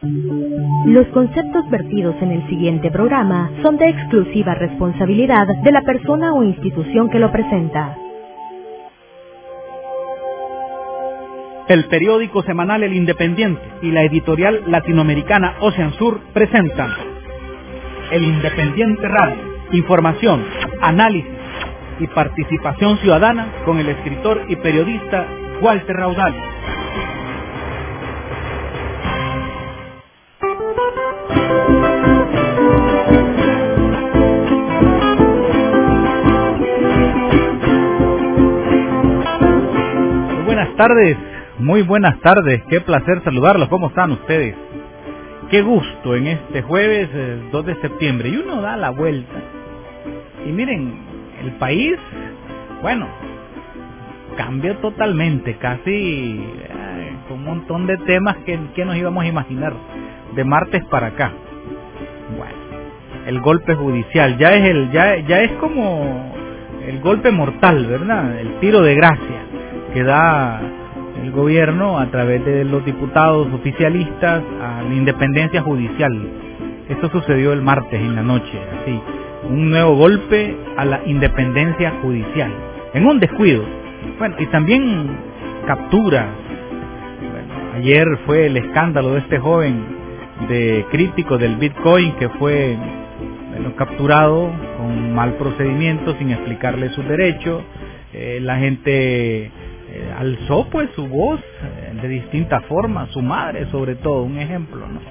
Los conceptos vertidos en el siguiente programa son de exclusiva responsabilidad de la persona o institución que lo presenta. El periódico semanal El Independiente y la editorial latinoamericana Ocean Sur presentan El Independiente Radio, información, análisis y participación ciudadana con el escritor y periodista Walter Raudal. Muy buenas tardes, qué placer saludarlos, ¿cómo están ustedes? Qué gusto en este jueves 2 de septiembre, y uno da la vuelta, y miren, el país, bueno, cambió totalmente, casi con un montón de temas que nos íbamos a imaginar, de martes para acá. Bueno, el golpe judicial, ya es como el golpe mortal, ¿verdad? El tiro de gracia que da el gobierno a través de los diputados oficialistas a la independencia judicial. Esto sucedió el martes en la noche, así, un nuevo golpe a la independencia judicial, en un descuido. Bueno, y también capturas. Bueno, ayer fue el escándalo de este joven crítico del Bitcoin que fue capturado con mal procedimiento, sin explicarle sus derechos. La gente alzó pues su voz de distintas formas, su madre sobre todo, un ejemplo, ¿no?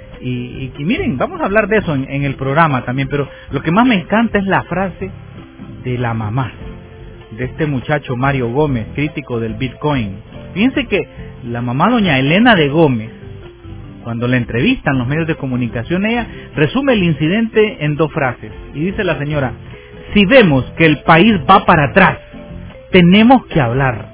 Y miren, vamos a hablar de eso en el programa también, pero lo que más me encanta es la frase de la mamá de este muchacho Mario Gómez, crítico del Bitcoin. Fíjense que la mamá doña Elena de Gómez, cuando la entrevistan en los medios de comunicación, ella resume el incidente en 2 frases, y dice la señora: si vemos que el país va para atrás, tenemos que hablar.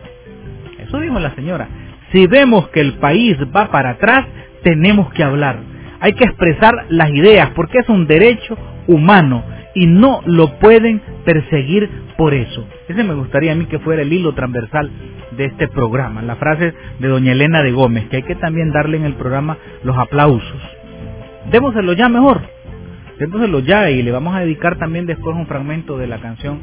Eso dijo la señora. Si vemos que el país va para atrás, tenemos que hablar. Hay que expresar las ideas porque es un derecho humano y no lo pueden perseguir por eso. Ese me gustaría a mí que fuera el hilo transversal de este programa. La frase de doña Elena de Gómez, que hay que también darle en el programa los aplausos. Démoselo ya mejor. Démoselo ya, y le vamos a dedicar también después un fragmento de la canción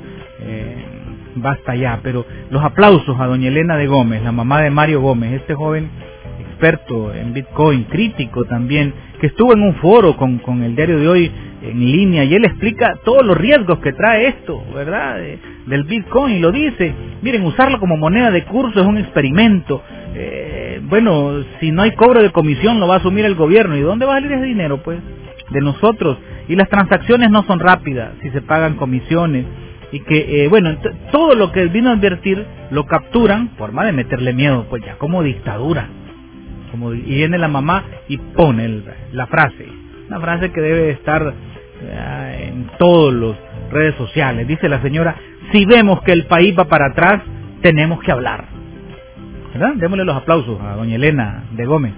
Basta Ya, pero los aplausos a doña Elena de Gómez, la mamá de Mario Gómez, este joven experto en Bitcoin, crítico también, que estuvo en un foro con el Diario de Hoy en línea, y él explica todos los riesgos que trae esto, ¿verdad? Del Bitcoin, y lo dice: miren, usarlo como moneda de curso es un experimento, bueno, si no hay cobro de comisión lo va a asumir el gobierno, ¿y dónde va a salir ese dinero? Pues de nosotros, y las transacciones no son rápidas si se pagan comisiones, y que, bueno, todo lo que él vino a advertir lo capturan, forma de meterle miedo, pues ya como dictadura. Y viene la mamá y pone la frase, una frase que debe estar en todas las redes sociales. Dice la señora: si vemos que el país va para atrás, tenemos que hablar. ¿Verdad? Démosle los aplausos a doña Elena de Gómez.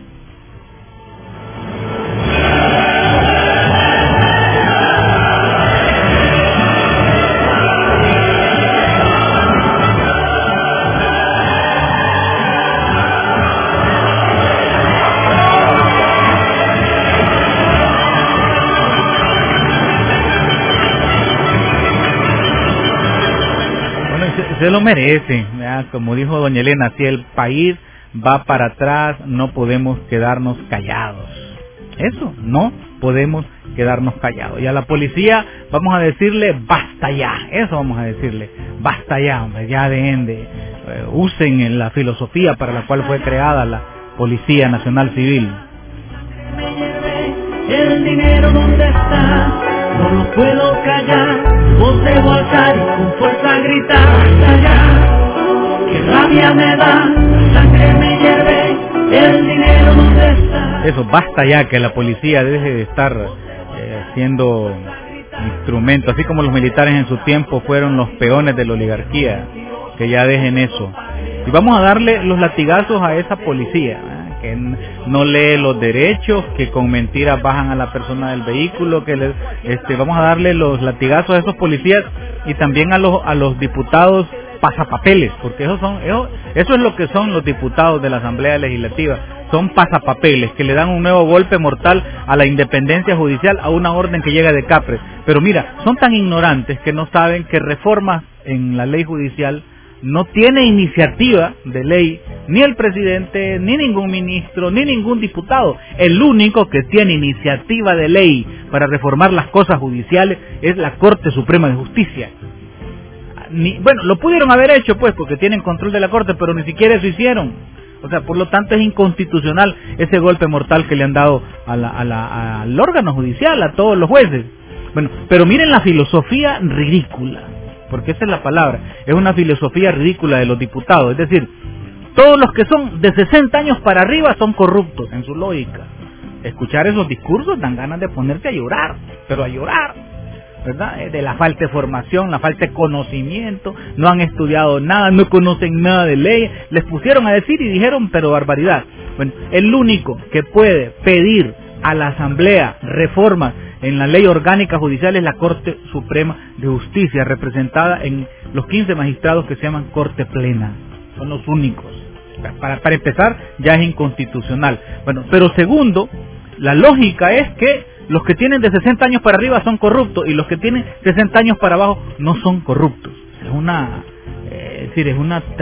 Se lo merece, ¿verdad? Como dijo doña Elena, si el país va para atrás, no podemos quedarnos callados. Eso, no podemos quedarnos callados. Y a la policía vamos a decirle: basta ya. Eso vamos a decirle: basta ya, hombre, ya dejen de usen la filosofía para la cual fue creada la Policía Nacional Civil. El dinero ¿dónde está? No lo puedo callar, voz debo alzar y con fuerza gritar: basta ya, que rabia me da, la sangre me hierve, el dinero ¿dónde está? Eso, basta ya, que la policía deje de estar siendo instrumento, así como los militares en su tiempo fueron los peones de la oligarquía, que ya dejen eso. Y vamos a darle los latigazos a esa policía, que no lee los derechos, que con mentiras bajan a la persona del vehículo, que vamos a darle los latigazos a esos policías, y también a los diputados pasapapeles, porque eso es lo que son los diputados de la Asamblea Legislativa, son pasapapeles que le dan un nuevo golpe mortal a la independencia judicial, a una orden que llega de Capres. Pero mira, son tan ignorantes que no saben que reformas en la ley judicial no tiene iniciativa de ley ni el presidente, ni ningún ministro, ni ningún diputado. El único que tiene iniciativa de ley para reformar las cosas judiciales es la Corte Suprema de Justicia. Bueno, lo pudieron haber hecho pues porque tienen control de la Corte, pero ni siquiera eso hicieron. O sea, por lo tanto es inconstitucional ese golpe mortal que le han dado al órgano judicial, a todos los jueces. Bueno, pero miren la filosofía ridícula, porque esa es la palabra, es una filosofía ridícula de los diputados, es decir, todos los que son de 60 años para arriba son corruptos en su lógica. Escuchar esos discursos dan ganas de ponerse a llorar, pero a llorar, ¿verdad? De la falta de formación, la falta de conocimiento, no han estudiado nada, no conocen nada de ley, les pusieron a decir y dijeron pero barbaridad. Bueno, el único que puede pedir a la Asamblea reformas en la ley orgánica judicial es la Corte Suprema de Justicia, representada en los 15 magistrados que se llaman Corte Plena, son los únicos. Para empezar, ya es inconstitucional. Bueno, pero segundo, la lógica es que los que tienen de 60 años para arriba son corruptos y los que tienen 60 años para abajo no son corruptos. Es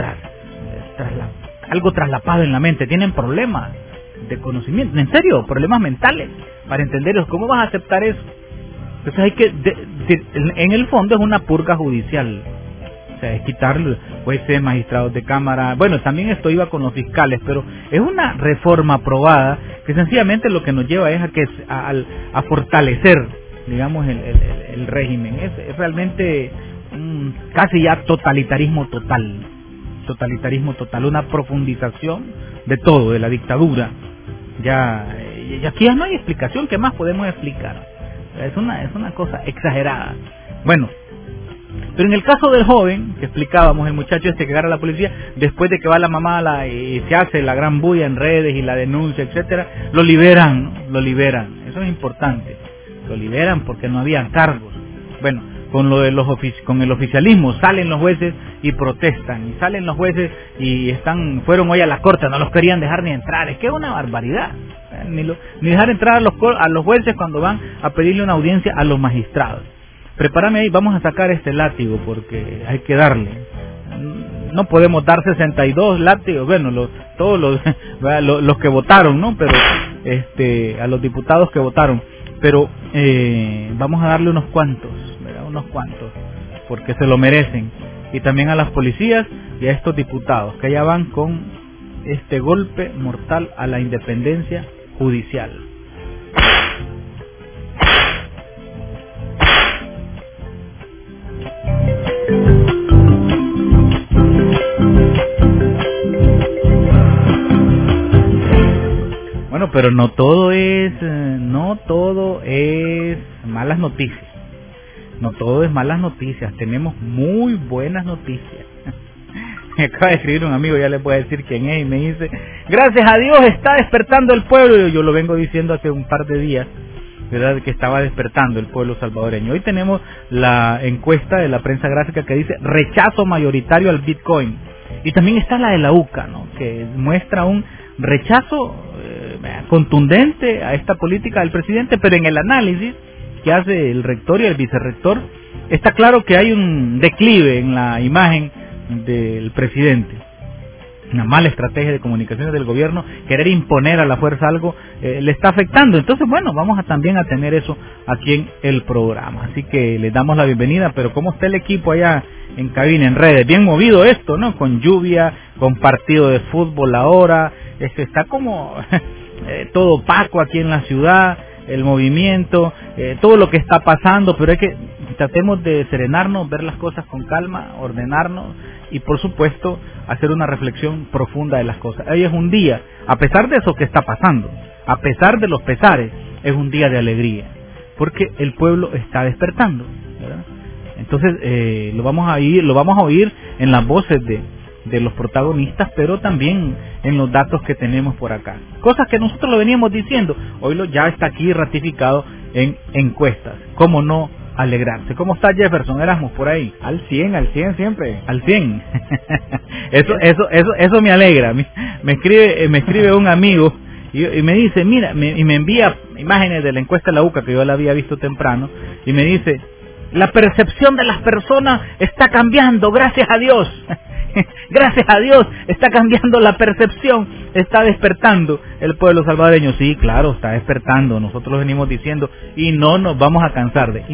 algo traslapado en la mente, tienen problemas de conocimiento, en serio, problemas mentales para entender eso. ¿Cómo vas a aceptar eso? Entonces en el fondo es una purga judicial, o sea, es quitar jueces, magistrados de cámara. Bueno, también esto iba con los fiscales, pero es una reforma aprobada que sencillamente lo que nos lleva es a fortalecer, digamos, el régimen. Es realmente casi ya totalitarismo total, una profundización de todo, de la dictadura. Y aquí ya no hay explicación. ¿Qué más podemos explicar? Es una cosa exagerada. Bueno, pero en el caso del joven que explicábamos, el muchacho este que agarra a la policía después de que va la mamá y se hace la gran bulla en redes y la denuncia, etcétera, lo liberan. Eso es importante. Lo liberan porque no había cargos. Bueno, con el oficialismo salen los jueces y protestan, y salen los jueces y fueron hoy a la corte, no los querían dejar ni entrar. Es que es una barbaridad, ni dejar entrar a los jueces cuando van a pedirle una audiencia a los magistrados. Prepárame ahí, vamos a sacar este látigo porque hay que darle. No podemos dar 62 látigos, bueno, todos los que votaron, ¿no? Pero a los diputados que votaron, pero vamos a darle unos cuantos, porque se lo merecen. Y también a las policías y a estos diputados que ya van con este golpe mortal a la independencia judicial. Bueno, pero no todo es malas noticias. No todo es malas noticias, tenemos muy buenas noticias. Me acaba de escribir un amigo, ya le puedo decir quién es, y me dice, gracias a Dios está despertando el pueblo. Yo lo vengo diciendo hace un par de días, ¿verdad?, que estaba despertando el pueblo salvadoreño. Hoy tenemos la encuesta de la prensa gráfica que dice rechazo mayoritario al Bitcoin. Y también está la de la UCA, ¿no?, que muestra un rechazo contundente a esta política del presidente, pero en el análisis que hace el rector y el vicerrector, está claro que hay un declive en la imagen del presidente. Una mala estrategia de comunicaciones del gobierno, querer imponer a la fuerza algo, le está afectando. Entonces, bueno, vamos también a tener eso aquí en el programa. Así que les damos la bienvenida, pero ¿cómo está el equipo allá en cabina, en redes? Bien movido esto, ¿no? Con lluvia, con partido de fútbol ahora, está como todo opaco aquí en la ciudad, el movimiento, todo lo que está pasando, pero es que tratemos de serenarnos, ver las cosas con calma, ordenarnos y por supuesto hacer una reflexión profunda de las cosas. Hoy es un día, a pesar de eso que está pasando, a pesar de los pesares, es un día de alegría, porque el pueblo está despertando, ¿verdad? Entonces lo vamos a oír en las voces de los protagonistas, pero también en los datos que tenemos por acá. Cosas que nosotros lo veníamos diciendo, hoy ya está aquí ratificado en encuestas. ¿Cómo no alegrarse. ¿Cómo está Jefferson Erasmus por ahí? Al 100 siempre. Al 100. Eso me alegra. Me escribe un amigo y me dice, mira, y me envía imágenes de la encuesta de la UCA que yo la había visto temprano, y me dice, la percepción de las personas está cambiando, gracias a Dios. Gracias a Dios está cambiando la percepción, está despertando el pueblo salvadoreño. Sí, claro, está despertando, nosotros lo venimos diciendo y no nos vamos a cansar de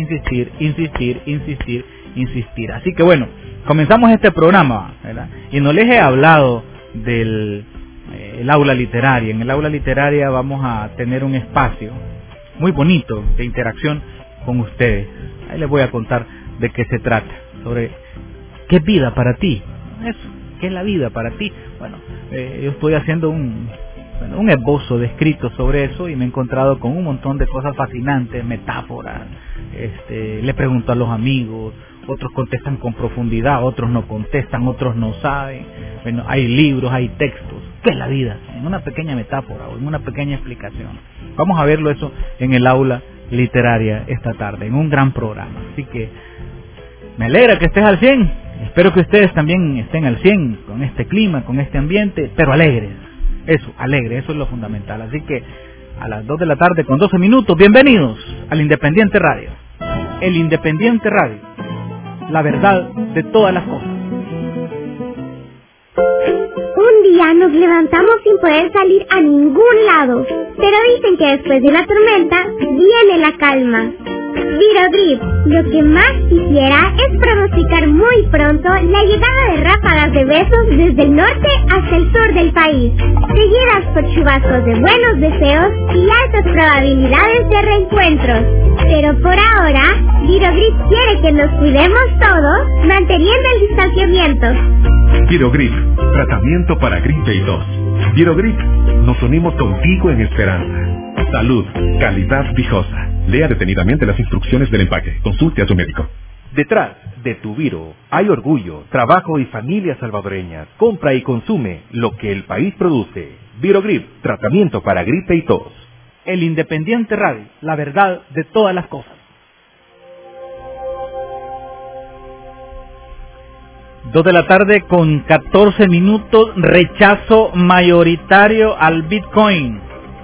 insistir. Así que bueno, comenzamos este programa, ¿verdad? Y no les he hablado del el aula literaria. En el aula literaria vamos a tener un espacio muy bonito de interacción con ustedes. Ahí les voy a contar de qué se trata, sobre qué es vida para ti. Eso, ¿qué es la vida para ti? Bueno, yo estoy haciendo un esbozo de escrito sobre eso y me he encontrado con un montón de cosas fascinantes, metáforas. Le pregunto a los amigos, otros contestan con profundidad, otros no contestan, otros no saben. Bueno, hay libros, hay textos. ¿Qué es la vida? En una pequeña metáfora o en una pequeña explicación. Vamos a verlo eso en el aula literaria esta tarde, en un gran programa. Así que me alegra que estés al 100. Espero que ustedes también estén al 100 con este clima, con este ambiente, pero alegres. Eso es lo fundamental. Así que a las 2 de la tarde con 12 minutos, bienvenidos al Independiente Radio. El Independiente Radio, la verdad de todas las cosas. Un día nos levantamos sin poder salir a ningún lado, pero dicen que después de la tormenta viene la calma. Virogrip, lo que más quisiera es pronosticar muy pronto la llegada de ráfagas de besos desde el norte hasta el sur del país, seguidas por chubascos de buenos deseos y altas probabilidades de reencuentros. Pero por ahora, Virogrip quiere que nos cuidemos todos, manteniendo el distanciamiento. Virogrip, tratamiento para gripe y tos. Virogrip, nos unimos contigo en esperanza. Salud, calidad viejosa. Lea detenidamente las instrucciones del empaque. Consulte a su médico. Detrás de tu Viro hay orgullo, trabajo y familias salvadoreñas. Compra y consume lo que el país produce. Virogrip, tratamiento para gripe y tos. El Independiente Radio, la verdad de todas las cosas. 2 de la tarde con 14 minutos, rechazo mayoritario al Bitcoin.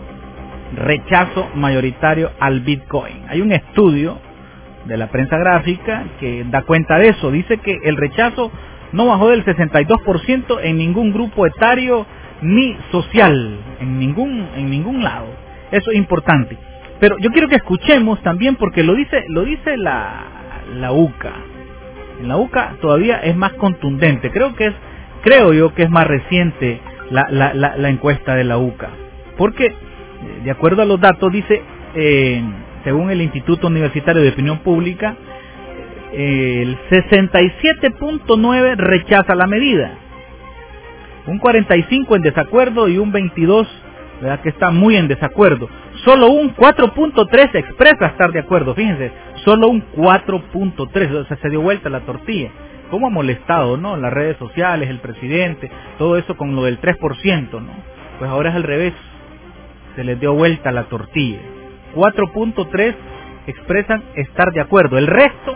Rechazo mayoritario al Bitcoin. Hay un estudio de la prensa gráfica que da cuenta de eso. Dice que el rechazo no bajó del 62% en ningún grupo etario ni social, en ningún lado. Eso es importante. Pero yo quiero que escuchemos también, porque lo dice la UCA. En la UCA todavía es más contundente. Creo yo que es más reciente la encuesta de la UCA, porque de acuerdo a los datos dice, según el Instituto Universitario de Opinión Pública, el 67.9 rechaza la medida, un 45 en desacuerdo y un 22, ¿verdad?, que está muy en desacuerdo. Solo un 4.3 expresa estar de acuerdo. Fíjense, solo un 4.3, o sea, se dio vuelta la tortilla. ¿Cómo ha molestado, no? Las redes sociales, el presidente, todo eso con lo del 3%, ¿no? Pues ahora es al revés. Se les dio vuelta la tortilla. 4.3 expresan estar de acuerdo, el resto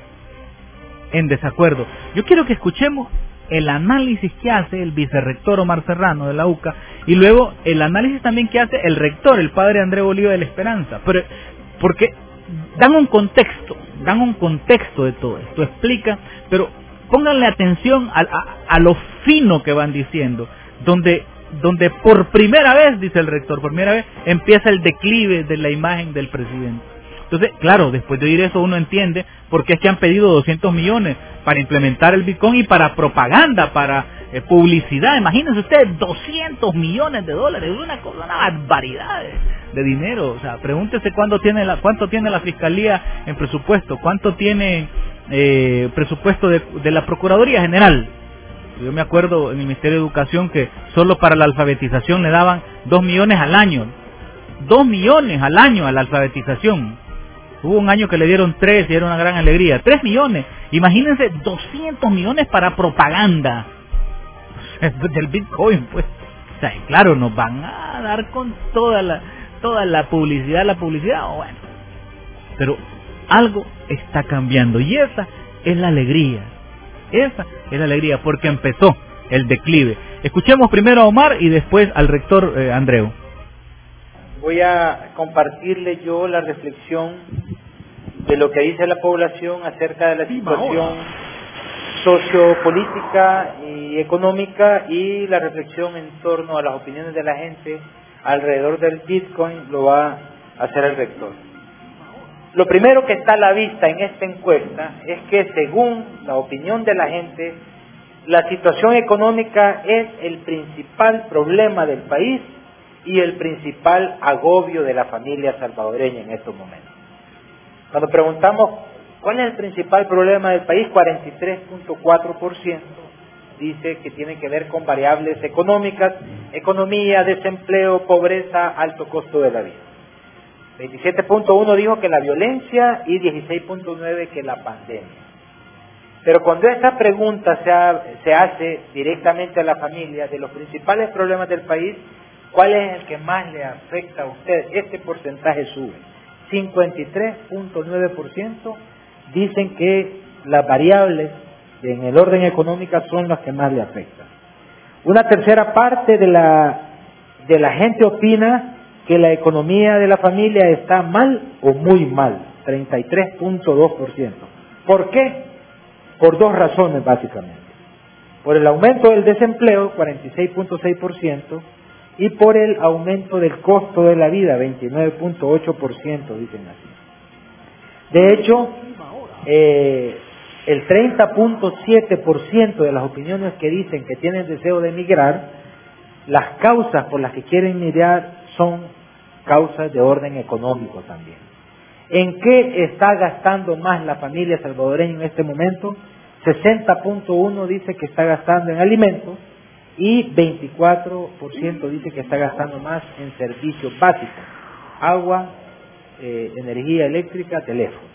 en desacuerdo. Yo quiero que escuchemos el análisis que hace el vicerrector Omar Serrano de la UCA y luego el análisis también que hace el rector, el padre André Bolívar de la Esperanza, pero porque dan un contexto de todo esto, explica, pero pónganle atención a lo fino que van diciendo, donde por primera vez, dice el rector, por primera vez empieza el declive de la imagen del presidente. Entonces, claro, después de oír eso uno entiende por qué es que han pedido 200 millones para implementar el Bitcoin y para propaganda, para publicidad. Imagínense ustedes, 200 millones de dólares, es una barbaridad de dinero. O sea, pregúntese cuánto tiene la Fiscalía en presupuesto, cuánto tiene presupuesto de la Procuraduría General. Yo me acuerdo en el Ministerio de Educación que solo para la alfabetización le daban 2 millones al año. 2 millones al año a la alfabetización. Hubo un año que le dieron 3 y era una gran alegría. 3 millones. Imagínense 200 millones para propaganda del Bitcoin, pues. O sea, claro, nos van a dar con toda la publicidad, bueno. Pero algo está cambiando y esa es la alegría. Esa es la alegría porque empezó el declive. Escuchemos primero a Omar y después al rector Andreu. Voy a compartirle yo la reflexión de lo que dice la población acerca de la situación sociopolítica y económica y la reflexión en torno a las opiniones de la gente alrededor del Bitcoin lo va a hacer el rector. Lo primero que está a la vista en esta encuesta es que según la opinión de la gente, la situación económica es el principal problema del país y el principal agobio de la familia salvadoreña en estos momentos. Cuando preguntamos cuál es el principal problema del país, 43.4% dice que tiene que ver con variables económicas, economía, desempleo, pobreza, alto costo de la vida. 27.1 dijo que la violencia y 16.9 que la pandemia. Pero cuando esta pregunta se hace directamente a la familia de los principales problemas del país, ¿cuál es el que más le afecta a usted? Este porcentaje sube. 53.9% dicen que las variables en el orden económico son las que más le afectan. Una tercera parte de la gente opina que la economía de la familia está mal o muy mal, 33.2%. ¿Por qué? Por dos razones básicamente. Por el aumento del desempleo, 46.6%, y por el aumento del costo de la vida, 29.8%, dicen así. De hecho, el 30.7% de las opiniones que dicen que tienen deseo de emigrar, las causas por las que quieren emigrar son causas de orden económico también. ¿En qué está gastando más la familia salvadoreña en este momento? 60.1 dice que está gastando en alimentos y 24% dice que está gastando más en servicios básicos, agua, energía eléctrica, teléfono.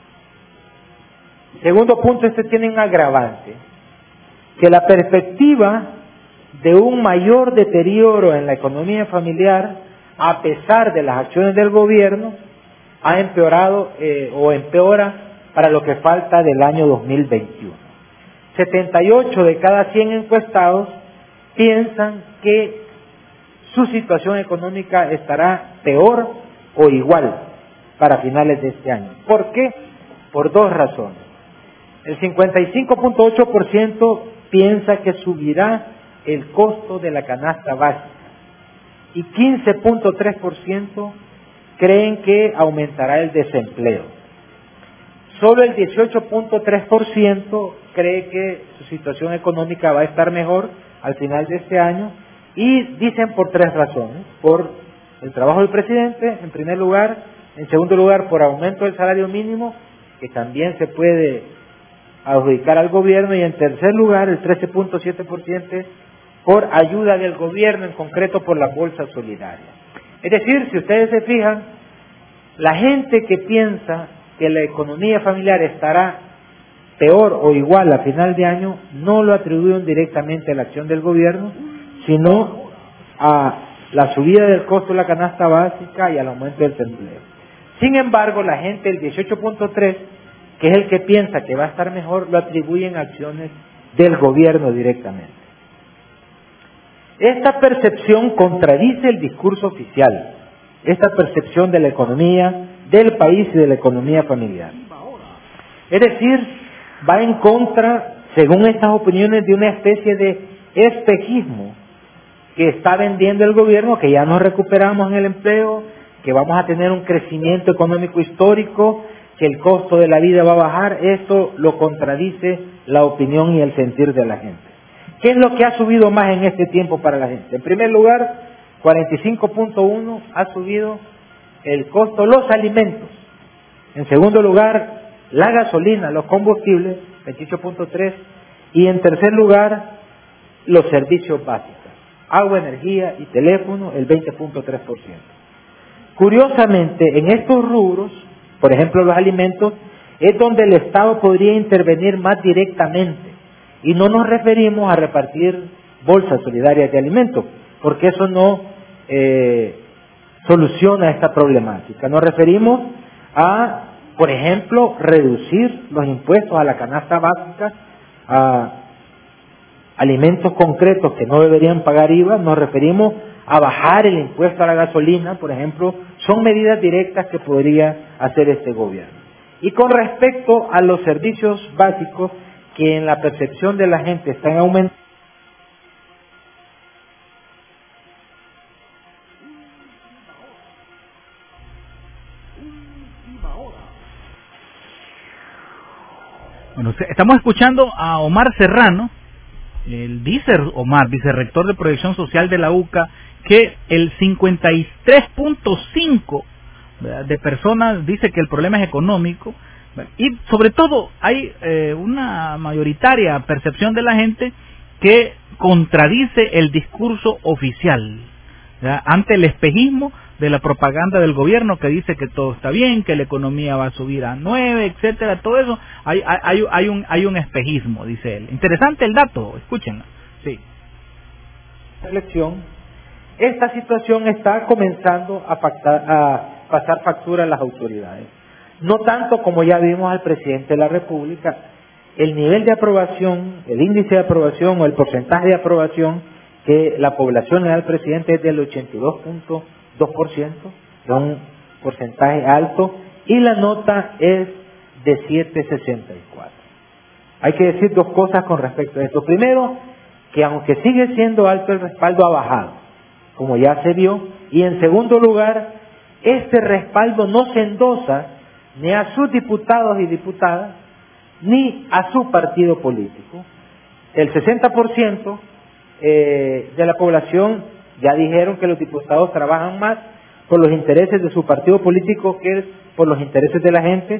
Segundo punto, tiene un agravante, que la perspectiva de un mayor deterioro en la economía familiar, a pesar de las acciones del gobierno, ha empeorado o empeora para lo que falta del año 2021. 78 de cada 100 encuestados piensan que su situación económica estará peor o igual para finales de este año. ¿Por qué? Por dos razones. El 55.8% piensa que subirá el costo de la canasta básica y 15.3% creen que aumentará el desempleo. Solo el 18.3% cree que su situación económica va a estar mejor al final de este año y dicen por tres razones. Por el trabajo del presidente, en primer lugar. En segundo lugar, por aumento del salario mínimo, que también se puede adjudicar al gobierno. Y en tercer lugar, el 13.7% por ayuda del gobierno, en concreto por la bolsa solidaria. Es decir, si ustedes se fijan, la gente que piensa que la economía familiar estará peor o igual a final de año, no lo atribuyen directamente a la acción del gobierno, sino a la subida del costo de la canasta básica y al aumento del desempleo. Sin embargo, la gente, el 18.3%, que es el que piensa que va a estar mejor, lo atribuyen a acciones del gobierno directamente. Esta percepción contradice el discurso oficial, esta percepción de la economía del país y de la economía familiar. Es decir, va en contra, según estas opiniones, de una especie de espejismo que está vendiendo el gobierno, que ya nos recuperamos en el empleo, que vamos a tener un crecimiento económico histórico, que el costo de la vida va a bajar. Esto lo contradice la opinión y el sentir de la gente. ¿Qué es lo que ha subido más en este tiempo para la gente? En primer lugar, 45.1 ha subido el costo, los alimentos. En segundo lugar, la gasolina, los combustibles, 28.3. Y en tercer lugar, los servicios básicos, agua, energía y teléfono, el 20.3%. Curiosamente, en estos rubros, por ejemplo los alimentos, es donde el Estado podría intervenir más directamente. Y no nos referimos a repartir bolsas solidarias de alimentos, porque eso no soluciona esta problemática. Nos referimos a Por ejemplo, reducir los impuestos a la canasta básica, a alimentos concretos que no deberían pagar IVA. Nos referimos a bajar el impuesto a la gasolina, por ejemplo. Son medidas directas que podría hacer este gobierno. Y con respecto a los servicios básicos que en la percepción de la gente están aumentando, bueno, estamos escuchando a Omar Serrano, vicerrector de Proyección Social de la UCA, que el 53.5% de personas dice que el problema es económico, y sobre todo hay una mayoritaria percepción de la gente que contradice el discurso oficial, ¿verdad?, ante el espejismo de la propaganda del gobierno que dice que todo está bien, que la economía va a subir a 9, etcétera. Todo eso hay un espejismo, dice él. Interesante el dato, escúchenlo. Sí. Reflexión. Esta situación está comenzando a pasar factura a las autoridades. No tanto como ya vimos al presidente de la República, el nivel de aprobación, el índice de aprobación o el porcentaje de aprobación que la población le da al presidente es del 82.2%, es un porcentaje alto, y la nota es de 7.64. Hay que decir dos cosas con respecto a esto. Primero, que aunque sigue siendo alto, el respaldo ha bajado, como ya se vio, y en segundo lugar, este respaldo no se endosa ni a sus diputados y diputadas, ni a su partido político. El 60% de la población ya dijeron que los diputados trabajan más por los intereses de su partido político que por los intereses de la gente.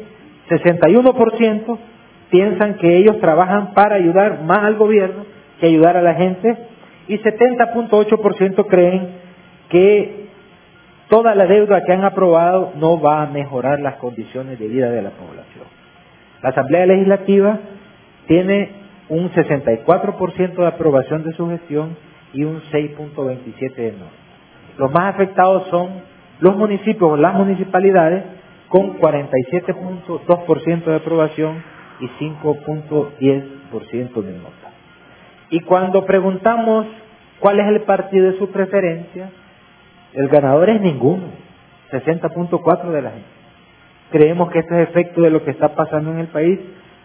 61% piensan que ellos trabajan para ayudar más al gobierno que ayudar a la gente, y 70.8% creen que toda la deuda que han aprobado no va a mejorar las condiciones de vida de la población. La Asamblea Legislativa tiene un 64% de aprobación de su gestión y un 6.27% de no. Los más afectados son los municipios o las municipalidades, con 47.2% de aprobación y 5.10% de nota. Y cuando preguntamos cuál es el partido de su preferencia, el ganador es ninguno, 60.4% de la gente. Creemos que esto es efecto de lo que está pasando en el país.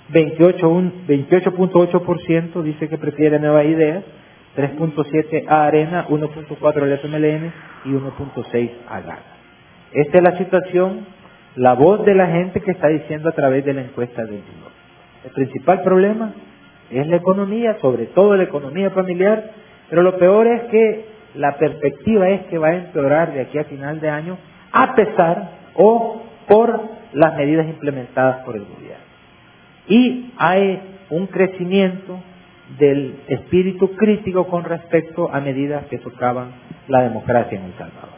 28.8% dice que prefiere Nuevas Ideas, 3.7% a Arena, 1.4% al FMLN y 1.6% a Gana. Esta es la situación, la voz de la gente que está diciendo a través de la encuesta del INOC. El principal problema es la economía, sobre todo la economía familiar, pero lo peor es que la perspectiva es que va a empeorar de aquí a final de año, a pesar o por las medidas implementadas por el gobierno. Y hay un crecimiento del espíritu crítico con respecto a medidas que socavan la democracia en El Salvador.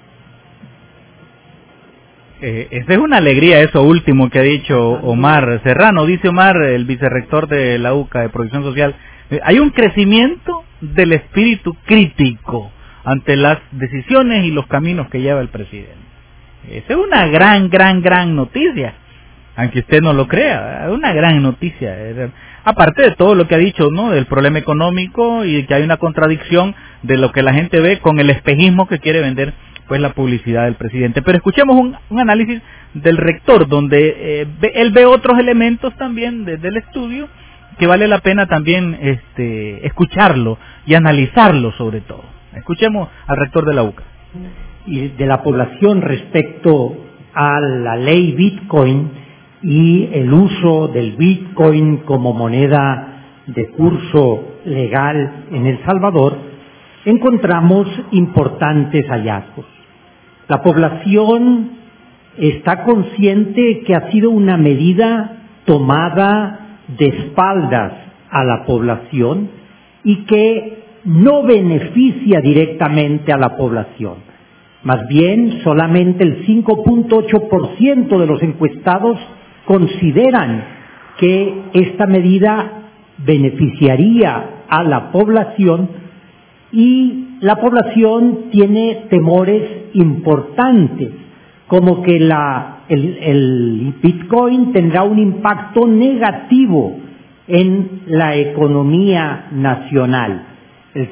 Esa es una alegría, eso último que ha dicho Omar Serrano. Dice Omar, el vicerrector de la UCA de Proyección Social, hay un crecimiento del espíritu crítico ante las decisiones y los caminos que lleva el presidente. Esa es una gran noticia, aunque usted no lo crea, es una gran noticia. Aparte de todo lo que ha dicho, ¿no?, del problema económico y que hay una contradicción de lo que la gente ve con el espejismo que quiere vender pues la publicidad del presidente. Pero escuchemos un análisis del rector, donde él ve otros elementos también del estudio que vale la pena también escucharlo y analizarlo sobre todo. Escuchemos al rector de la UCA. Y de la población respecto a la ley Bitcoin y el uso del Bitcoin como moneda de curso legal en El Salvador, encontramos importantes hallazgos. La población está consciente que ha sido una medida tomada de espaldas a la población y que no beneficia directamente a la población. Más bien, solamente el 5.8% de los encuestados consideran que esta medida beneficiaría a la población, y la población tiene temores importantes como que el Bitcoin tendrá un impacto negativo en la economía nacional. El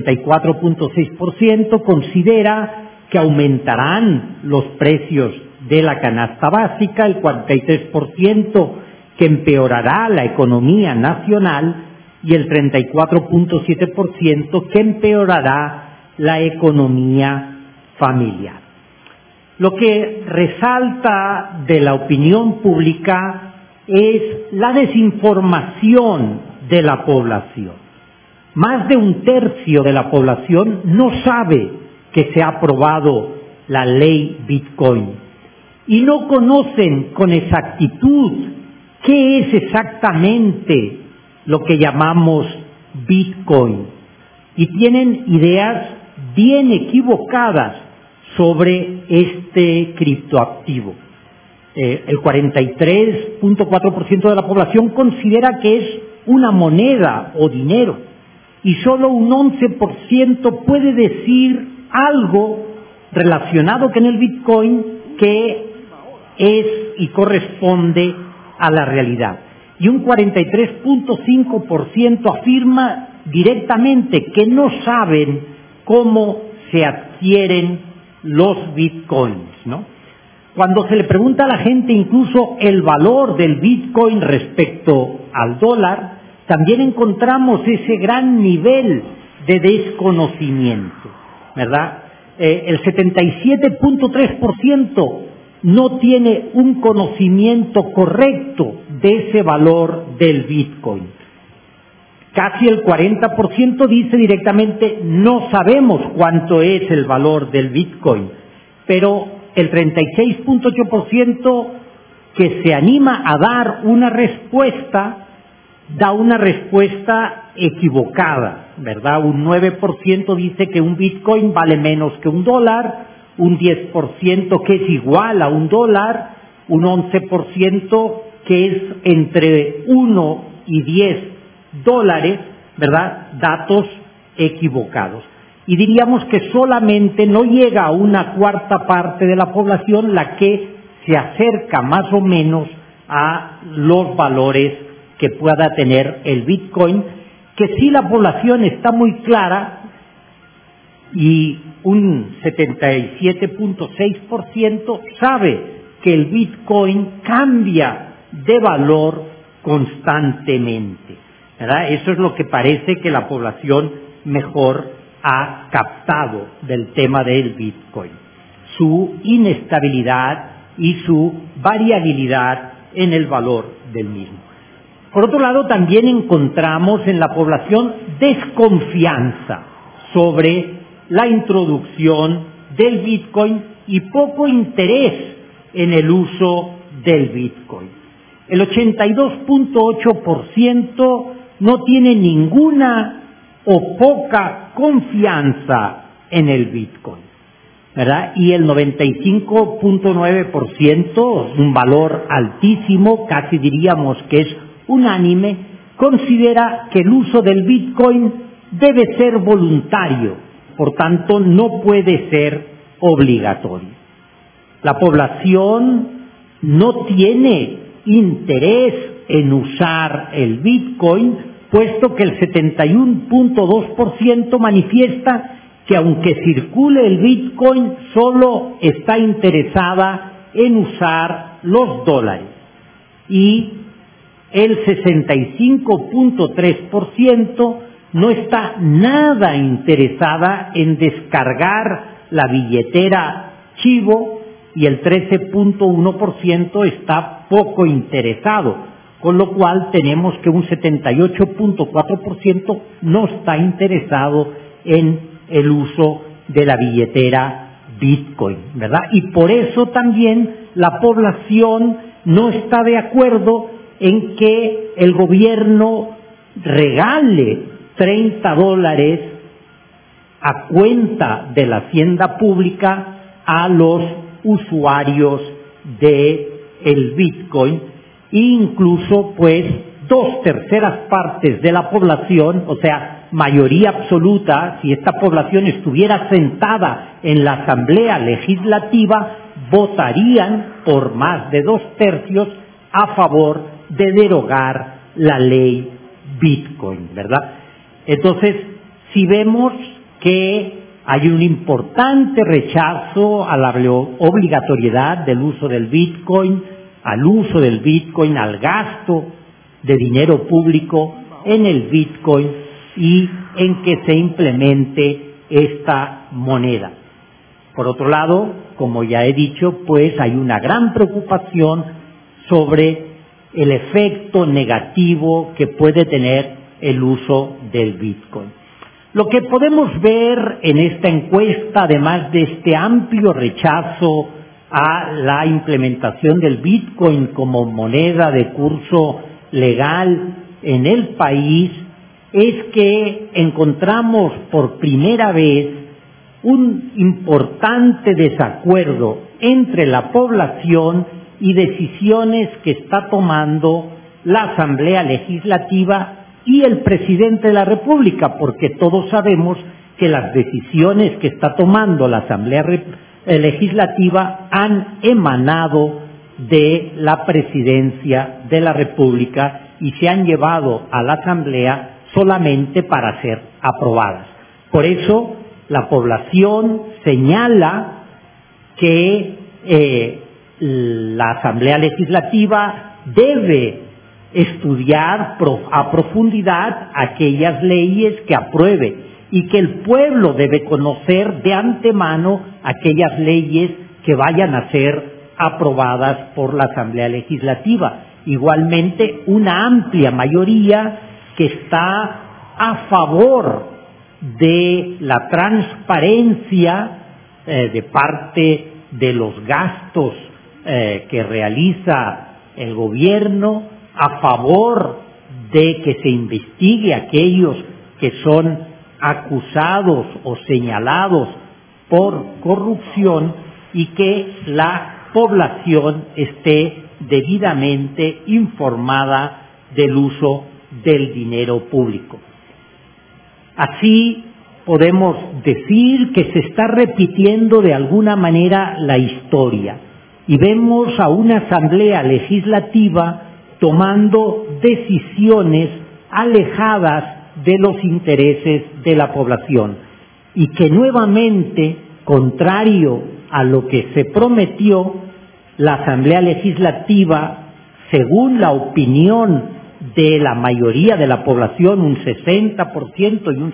54.6% considera que aumentarán los precios de la canasta básica, el 43% que empeorará la economía nacional y el 34.7% que empeorará la economía familiar. Lo que resalta de la opinión pública es la desinformación de la población. Más de un tercio de la población no sabe que se ha aprobado la ley Bitcoin y no conocen con exactitud qué es exactamente lo que llamamos Bitcoin y tienen ideas bien equivocadas sobre este criptoactivo. El 43.4% de la población considera que es una moneda o dinero y solo un 11% puede decir algo relacionado con el Bitcoin que es y corresponde a la realidad. Y un 43.5% afirma directamente que no saben cómo se adquieren los Bitcoins, ¿no? Cuando se le pregunta a la gente incluso el valor del Bitcoin respecto al dólar, también encontramos ese gran nivel de desconocimiento, ¿verdad? El 77.3% no tiene un conocimiento correcto de ese valor del Bitcoin. Casi el 40% dice directamente no sabemos cuánto es el valor del Bitcoin, pero el 36.8% que se anima a dar una respuesta da una respuesta equivocada, ¿verdad? Un 9% dice que un Bitcoin vale menos que un dólar, un 10% que es igual a un dólar, un 11% que es entre 1 y 10 dólares, ¿verdad? Datos equivocados. Y diríamos que solamente no llega a una cuarta parte de la población la que se acerca más o menos a los valores que pueda tener el Bitcoin, que sí la población está muy clara y un 77.6% sabe que el Bitcoin cambia de valor constantemente, ¿verdad? Eso es lo que parece que la población mejor ha captado del tema del Bitcoin, su inestabilidad y su variabilidad en el valor del mismo. Por otro lado, también encontramos en la población desconfianza sobre la introducción del Bitcoin y poco interés en el uso del Bitcoin. El 82.8% no tiene ninguna o poca confianza en el Bitcoin, ¿verdad? Y el 95.9%, un valor altísimo, casi diríamos que es unánime, considera que el uso del Bitcoin debe ser voluntario, por tanto no puede ser obligatorio. La población no tiene interés en usar el Bitcoin, puesto que el 71.2% manifiesta que aunque circule el Bitcoin, solo está interesada en usar los dólares. Y el 65.3% no está nada interesada en descargar la billetera Chivo y el 13.1% está poco interesado, con lo cual tenemos que un 78.4% no está interesado en el uso de la billetera Bitcoin, ¿verdad? Y por eso también la población no está de acuerdo en que el gobierno regale $30 a cuenta de la hacienda pública a los usuarios de el Bitcoin, e incluso pues 2/3 partes de la población, o sea, mayoría absoluta, si esta población estuviera sentada en la Asamblea Legislativa, votarían por más de 2/3 a favor de derogar la ley Bitcoin, ¿verdad? Entonces, si vemos que hay un importante rechazo a la obligatoriedad del uso del Bitcoin, al uso del Bitcoin, al gasto de dinero público en el Bitcoin y en que se implemente esta moneda. Por otro lado, como ya he dicho, pues hay una gran preocupación sobre el efecto negativo que puede tener el uso del Bitcoin. Lo que podemos ver en esta encuesta, además de este amplio rechazo a la implementación del Bitcoin como moneda de curso legal en el país, es que encontramos por primera vez un importante desacuerdo entre la población y decisiones que está tomando la Asamblea Legislativa y el presidente de la República, porque todos sabemos que las decisiones que está tomando la Asamblea Legislativa han emanado de la Presidencia de la República y se han llevado a la Asamblea solamente para ser aprobadas. Por eso, la población señala que la Asamblea Legislativa debe estudiar a profundidad aquellas leyes que apruebe y que el pueblo debe conocer de antemano aquellas leyes que vayan a ser aprobadas por la Asamblea Legislativa. Igualmente, una amplia mayoría que está a favor de la transparencia de parte de los gastos que realiza el gobierno, a favor de que se investigue a aquellos que son acusados o señalados por corrupción y que la población esté debidamente informada del uso del dinero público. Así podemos decir que se está repitiendo de alguna manera la historia y vemos a una Asamblea Legislativa tomando decisiones alejadas de los intereses de la población y que nuevamente, contrario a lo que se prometió, la Asamblea Legislativa, según la opinión de la mayoría de la población, un 60% y un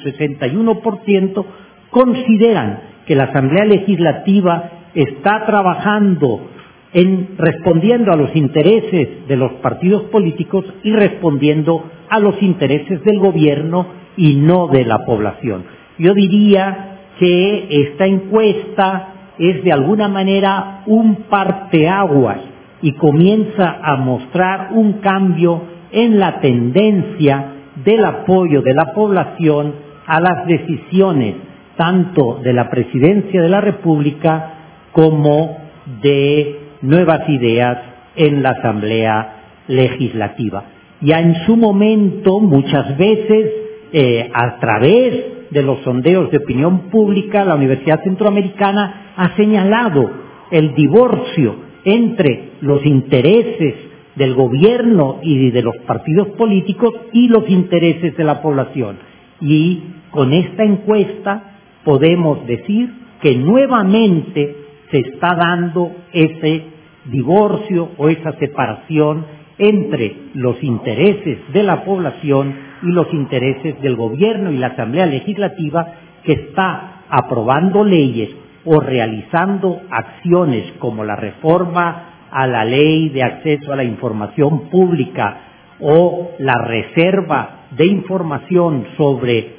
61%, consideran que la Asamblea Legislativa está trabajando respondiendo a los intereses de los partidos políticos y respondiendo a los intereses del gobierno y no de la población. Yo diría que esta encuesta es de alguna manera un parteaguas y comienza a mostrar un cambio en la tendencia del apoyo de la población a las decisiones tanto de la Presidencia de la República como de nuevas ideas en la Asamblea Legislativa. Ya en su momento, muchas veces, a través de los sondeos de opinión pública, la Universidad Centroamericana ha señalado el divorcio entre los intereses del gobierno y de los partidos políticos y los intereses de la población. Y con esta encuesta podemos decir que nuevamente se está dando ese divorcio o esa separación entre los intereses de la población y los intereses del gobierno y la Asamblea Legislativa, que está aprobando leyes o realizando acciones como la reforma a la Ley de Acceso a la Información Pública o la reserva de información sobre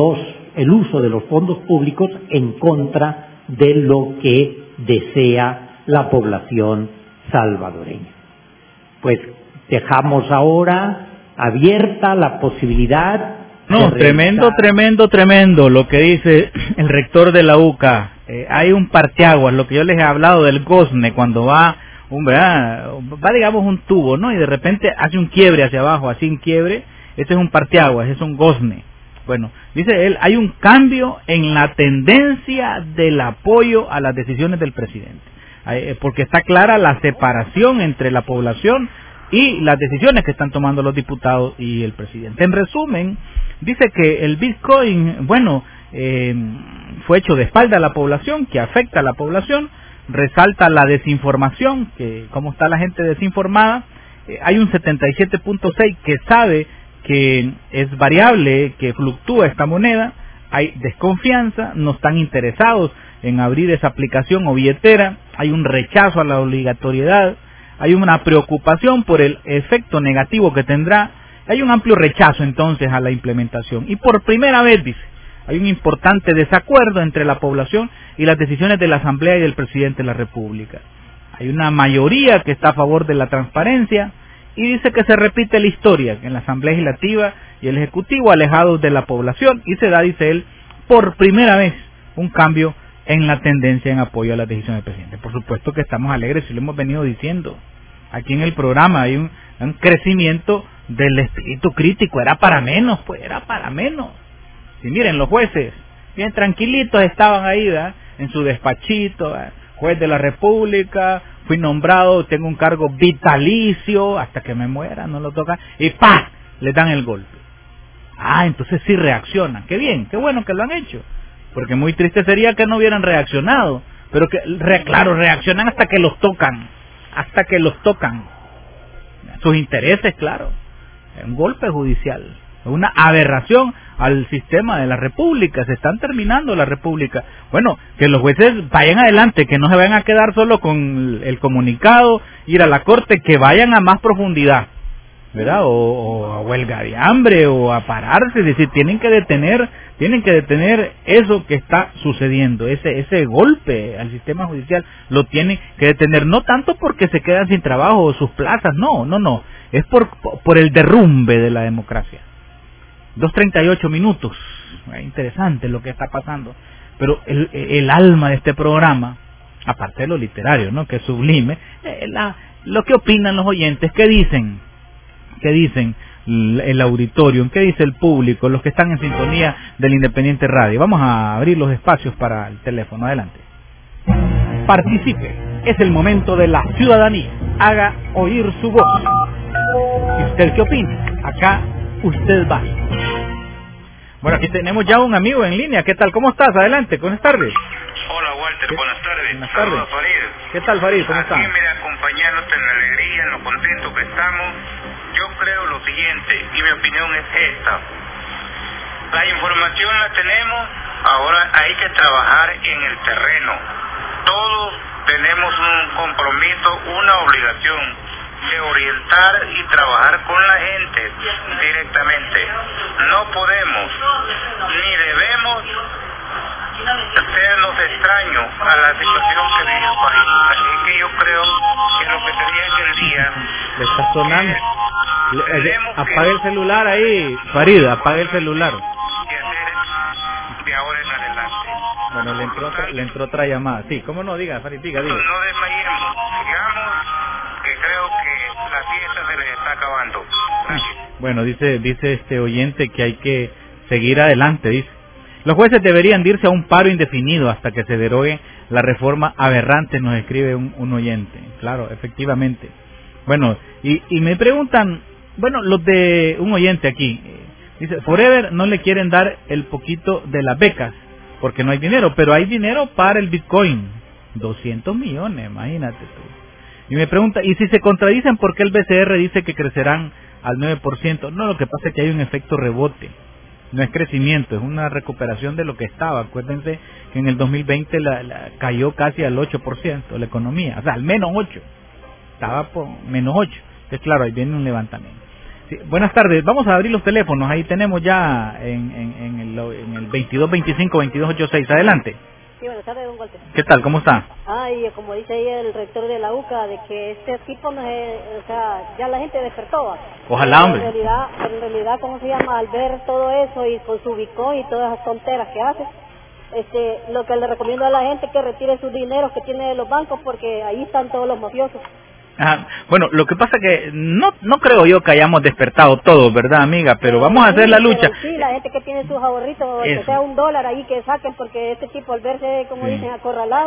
el uso de los fondos públicos en contra de lo que desea la población salvadoreña. Pues dejamos ahora abierta la posibilidad. No, tremendo lo que dice el rector de la UCA. Hay un parteaguas, lo que yo les he hablado del gozne, cuando va digamos un tubo, ¿no? Y de repente hace un quiebre hacia abajo, así un quiebre, ese es un parteaguas, es un gozne. Bueno, dice él, hay un cambio en la tendencia del apoyo a las decisiones del presidente. porque está clara la separación entre la población y las decisiones que están tomando los diputados y el presidente. En resumen, dice que el Bitcoin, fue hecho de espalda a la población, que afecta a la población, resalta la desinformación, que cómo está la gente desinformada. Hay un 77.6 que sabe que es variable, que fluctúa esta moneda. Hay desconfianza, no están interesados en abrir esa aplicación o billetera. Hay un rechazo a la obligatoriedad. Hay una preocupación por el efecto negativo que tendrá. Hay un amplio rechazo entonces a la implementación. Y por primera vez, dice, hay un importante desacuerdo entre la población y las decisiones de la Asamblea y del Presidente de la República. Hay una mayoría que está a favor de la transparencia y dice que se repite la historia en la Asamblea Legislativa y el Ejecutivo alejados de la población y se da, dice él, por primera vez un cambio en la tendencia en apoyo a las decisiones del presidente. Por supuesto que estamos alegres, y lo hemos venido diciendo. Aquí en el programa hay un crecimiento del espíritu crítico, era para menos, pues era para menos. Y miren, los jueces, bien tranquilitos estaban ahí, ¿verdad?, en su despachito, ¿verdad?, juez de la República, fui nombrado, tengo un cargo vitalicio, hasta que me muera, no lo toca, y ¡pah!, le dan el golpe. Entonces sí reaccionan, qué bien, qué bueno que lo han hecho, porque muy triste sería que no hubieran reaccionado, pero que, claro, reaccionan hasta que los tocan, sus intereses, claro, es un golpe judicial, es una aberración al sistema de la República, se están terminando la República. Bueno, que los jueces vayan adelante, que no se vayan a quedar solo con el comunicado, ir a la corte, que vayan a más profundidad, ¿verdad? O a huelga de hambre, o a pararse, es decir, tienen que detener eso que está sucediendo, ese golpe al sistema judicial, lo tienen que detener, no tanto porque se quedan sin trabajo o sus plazas, no, es por el derrumbe de la democracia. 2:38 minutos, interesante lo que está pasando, pero el alma de este programa, aparte de lo literario, ¿no?, que es sublime, lo que opinan los oyentes, ¿qué dicen el auditorio, qué dice el público, los que están en sintonía del Independiente Radio? Vamos a abrir los espacios para el teléfono, adelante. Participe, es el momento de la ciudadanía, haga oír su voz. ¿Y usted qué opina? Acá usted va. Bueno, aquí tenemos ya un amigo en línea. ¿Qué tal? ¿Cómo estás? Adelante, buenas tardes. Hola, Walter, buenas tardes. Buenas tardes. Saludos, Farid. ¿Qué tal, Farid? ¿Cómo estás? Aquí, mira, acompañándote en la alegría, en lo contento que estamos. Yo creo lo siguiente, y mi opinión es esta. La información la tenemos, ahora hay que trabajar en el terreno. Todos tenemos un compromiso, una obligación de orientar y trabajar con la gente directamente. No podemos ni debemos sernos extraños a la situación que vive el país. Así que yo creo que lo que sería en el día... Le está sonando. Apague el celular ahí, Farid, apague el celular. Que hacer de ahora en adelante. Bueno, le entró otra llamada. Sí, ¿cómo no? Diga, Farid, diga. No desmayemos, digamos que creo que la fiesta se les está acabando. Gracias. Bueno, dice este oyente que hay que seguir adelante, dice. Los jueces deberían irse a un paro indefinido hasta que se derogue la reforma aberrante, nos escribe un oyente. Claro, efectivamente. Bueno, y me preguntan, bueno, los de un oyente aquí, dice, Forever no le quieren dar el poquito de las becas, porque no hay dinero, pero hay dinero para el Bitcoin, 200 millones, imagínate tú. Y me pregunta, ¿y si se contradicen por qué el BCR dice que crecerán al 9%? No, lo que pasa es que hay un efecto rebote, no es crecimiento, es una recuperación de lo que estaba. Acuérdense que en el 2020 cayó casi al 8% la economía, o sea, al menos 8%, estaba por menos 8%, entonces claro, ahí viene un levantamiento. Sí, buenas tardes, vamos a abrir los teléfonos, ahí tenemos ya en el 2225-2286, adelante. Sí, buenas tardes, don Walter. ¿Qué tal? ¿Cómo está? Y como dice ahí el rector de la UCA, de que este tipo no es, o sea, ya la gente despertó. Ojalá, hombre. En realidad, ¿cómo se llama? Al ver todo eso y con su Bitcoin y todas esas tonteras que hace, lo que le recomiendo a la gente es que retire sus dineros que tiene de los bancos, porque ahí están todos los mafiosos. Bueno, lo que pasa que no creo yo que hayamos despertado todos, ¿verdad, amiga? Pero vamos a hacer la lucha. Sí, la gente que tiene sus ahorritos, que sea $1 ahí que saquen, porque este tipo al verse, como dicen, acorralado,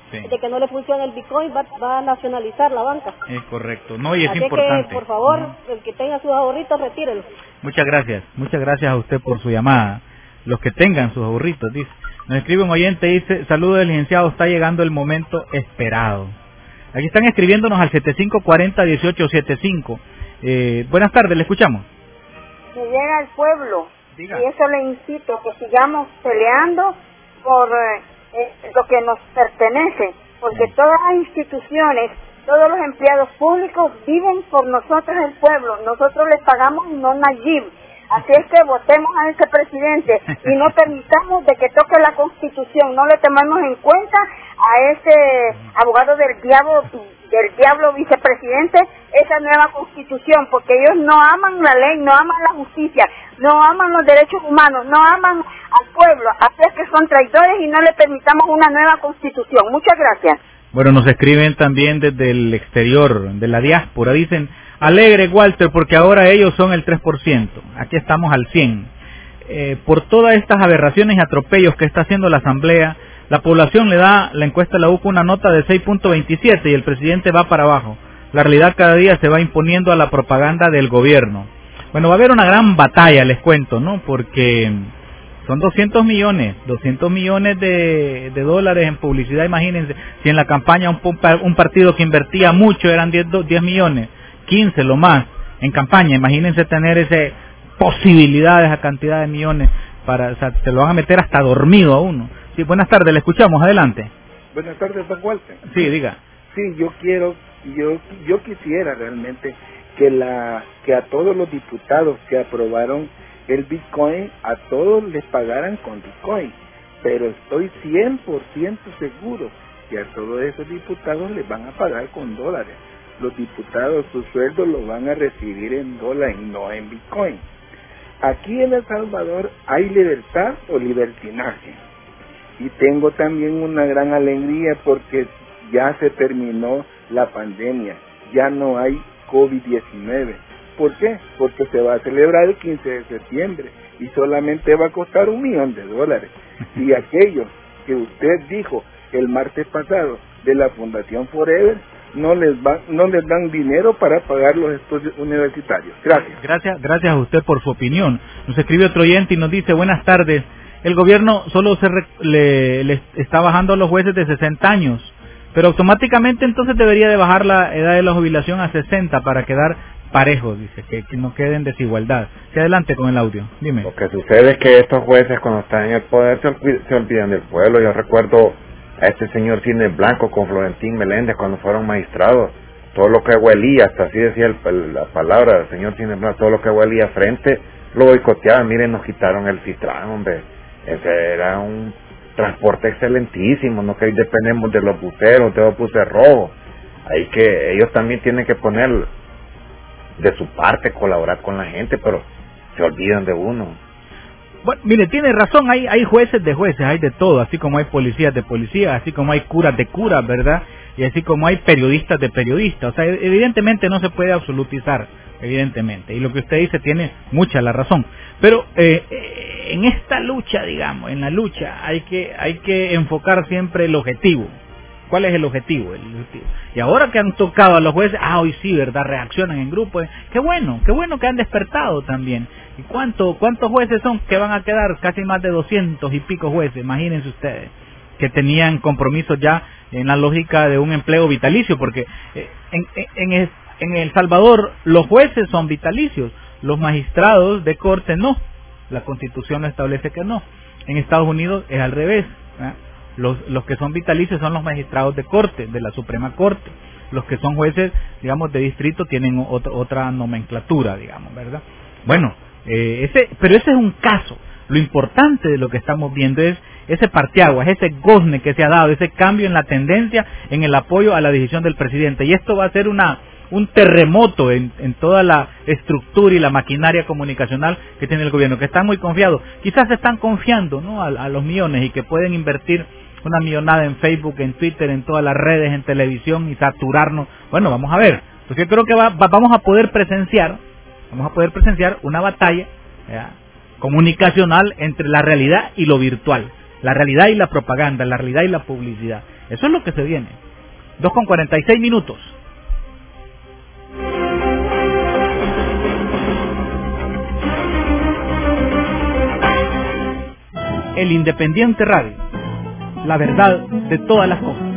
de que no le funciona el Bitcoin, va a nacionalizar la banca. Es correcto, no, y es así importante. Que, por favor, el que tenga sus ahorritos, retírelos. Muchas gracias a usted por su llamada. Los que tengan sus ahorritos, dice. Nos escribe un oyente, dice, saludos del licenciado, está llegando el momento esperado. Aquí están escribiéndonos al 7540-1875. Buenas tardes, le escuchamos. Que llega al pueblo. Diga. Y eso le incito, que sigamos peleando por lo que nos pertenece, porque todas las instituciones, todos los empleados públicos viven por nosotros el pueblo, nosotros les pagamos y no Nayib. Así es que votemos a ese presidente y no permitamos de que toque la Constitución, no le tomemos en cuenta a ese abogado del diablo vicepresidente esa nueva Constitución, porque ellos no aman la ley, no aman la justicia, no aman los derechos humanos, no aman al pueblo, así es que son traidores y no le permitamos una nueva Constitución. Muchas gracias. Bueno, nos escriben también desde el exterior, de la diáspora, dicen, alegre Walter, porque ahora ellos son el 3%, aquí estamos al 100%. Por todas estas aberraciones y atropellos que está haciendo la Asamblea, la población le da, la encuesta de la UCO, una nota de 6.27 y el presidente va para abajo. La realidad cada día se va imponiendo a la propaganda del gobierno. Bueno, va a haber una gran batalla, les cuento, ¿no? Porque son 200 millones de dólares en publicidad, imagínense, si en la campaña un partido que invertía mucho eran 10 millones, 15 lo más, en campaña, imagínense tener esa posibilidad, esa cantidad de millones, o sea, te lo van a meter hasta dormido a uno. Sí, buenas tardes, le escuchamos, adelante. Buenas tardes, don Walter. Sí, diga. Sí, yo quisiera realmente que a todos los diputados que aprobaron el Bitcoin, a todos les pagaran con Bitcoin, pero estoy 100% seguro que a todos esos diputados les van a pagar con dólares. Los diputados, sus sueldos los van a recibir en dólares y no en Bitcoin. Aquí en El Salvador hay libertad o libertinaje. Y tengo también una gran alegría porque ya se terminó la pandemia, ya no hay COVID-19. ¿Por qué? Porque se va a celebrar el 15 de septiembre y solamente va a costar $1 millón. Y aquellos que usted dijo el martes pasado de la Fundación Forever, no les dan dinero para pagar los estudios universitarios. Gracias a usted por su opinión. Nos escribe otro oyente y nos dice, buenas tardes, el gobierno solo le está bajando a los jueces de 60 años, pero automáticamente entonces debería de bajar la edad de la jubilación a 60 para quedar parejos, dice, que no quede en desigualdad. Sí, adelante con el audio, dime. Lo que sucede es que estos jueces cuando están en el poder se olvidan del pueblo. Yo recuerdo a este señor Cine Blanco con Florentín Meléndez cuando fueron magistrados, todo lo que huelía, hasta así decía la palabra del señor Cine Blanco, todo lo que huelía frente lo boicoteaban. Miren, nos quitaron el Citrán, hombre, ese era un transporte excelentísimo, no que dependemos de los buceros, de los buses rojos. Ahí que ellos también tienen que poner de su parte, colaborar con la gente, pero se olvidan de uno. Bueno, mire, tiene razón, hay jueces de jueces, hay de todo, así como hay policías de policías, así como hay curas de curas, ¿verdad? Y así como hay periodistas de periodistas. O sea, evidentemente no se puede absolutizar, evidentemente. Y lo que usted dice tiene mucha la razón. Pero en esta lucha, digamos, en la lucha hay que enfocar siempre el objetivo. ¿Cuál es el objetivo? Y ahora que han tocado a los jueces, hoy sí, ¿verdad? Reaccionan en grupo. Qué bueno que han despertado también. ¿Y cuántos jueces son que van a quedar? Casi más de 200 y pico jueces, imagínense ustedes, que tenían compromisos ya en la lógica de un empleo vitalicio, porque en El Salvador los jueces son vitalicios, los magistrados de corte no. La Constitución lo establece que no. En Estados Unidos es al revés, ¿eh? Los que son vitalicios son los magistrados de corte, de la Suprema Corte. Los que son jueces, digamos, de distrito tienen otra nomenclatura, digamos, ¿verdad? Bueno, pero ese es un caso. Lo importante de lo que estamos viendo es ese parteaguas, ese gozne que se ha dado, ese cambio en la tendencia, en el apoyo a la decisión del presidente. Y esto va a ser un terremoto en toda la estructura y la maquinaria comunicacional que tiene el gobierno, que están muy confiados. Quizás se están confiando, ¿no?, a los millones y que pueden invertir una millonada en Facebook, en Twitter, en todas las redes, en televisión y saturarnos. Bueno, vamos a ver. Pues yo creo que vamos a poder presenciar una batalla, ¿ya?, comunicacional entre la realidad y lo virtual. La realidad y la propaganda, la realidad y la publicidad. Eso es lo que se viene. 2:46. El Independiente Radio, la verdad de todas las cosas.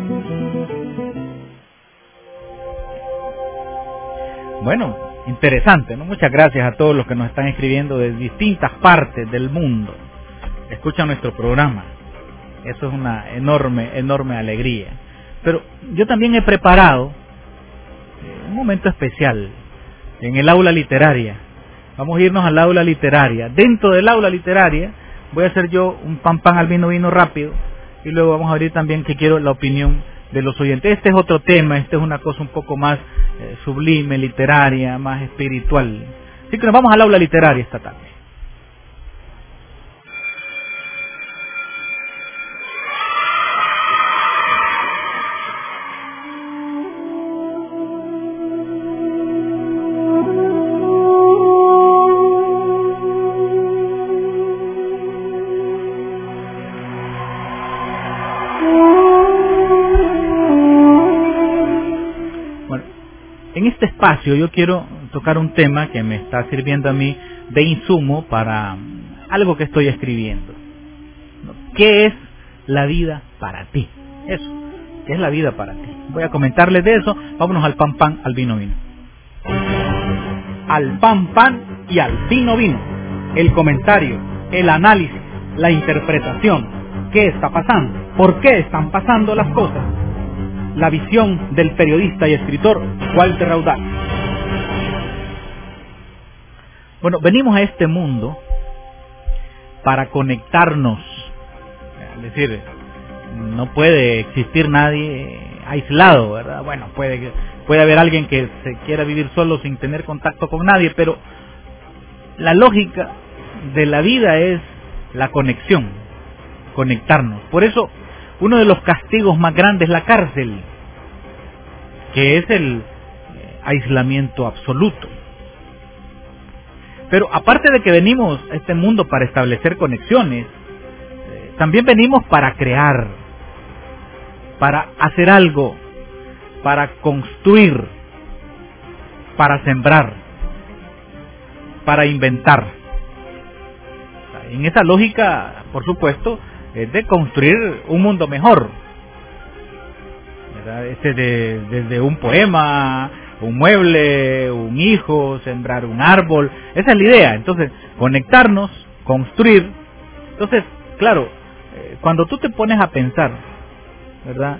Bueno, interesante, ¿no? Muchas gracias a todos los que nos están escribiendo de distintas partes del mundo. Escuchan nuestro programa. Eso es una enorme alegría. Pero yo también he preparado un momento especial en el aula literaria. Vamos a irnos al aula literaria. Dentro del aula literaria voy a hacer yo un pan al vino rápido, y luego vamos a abrir también que quiero la opinión de los oyentes. Este es otro tema, este es una cosa un poco más sublime, literaria, más espiritual. Así que nos vamos al aula literaria esta tarde. En este espacio yo quiero tocar un tema que me está sirviendo a mí de insumo para algo que estoy escribiendo. ¿Qué es la vida para ti? Eso, ¿qué es la vida para ti? Voy a comentarles de eso. Vámonos al pan, al vino. Al pan y al vino. El comentario, el análisis, la interpretación. ¿Qué está pasando? ¿Por qué están pasando las cosas? La visión del periodista y escritor Walter Raudal. Bueno, venimos a este mundo para conectarnos. Es decir, no puede existir nadie aislado, ¿verdad? Bueno, puede haber alguien que se quiera vivir solo sin tener contacto con nadie, pero la lógica de la vida es la conexión, conectarnos. Por eso, uno de los castigos más grandes es la cárcel, que es el aislamiento absoluto. Pero aparte de que venimos a este mundo para establecer conexiones, también venimos para crear, para hacer algo, para construir, para sembrar, para inventar. En esa lógica, por supuesto, es de construir un mundo mejor, ¿verdad? Desde un poema, un mueble, un hijo, sembrar un árbol, esa es la idea. Entonces, conectarnos, construir. Entonces, claro, cuando tú te pones a pensar, ¿verdad?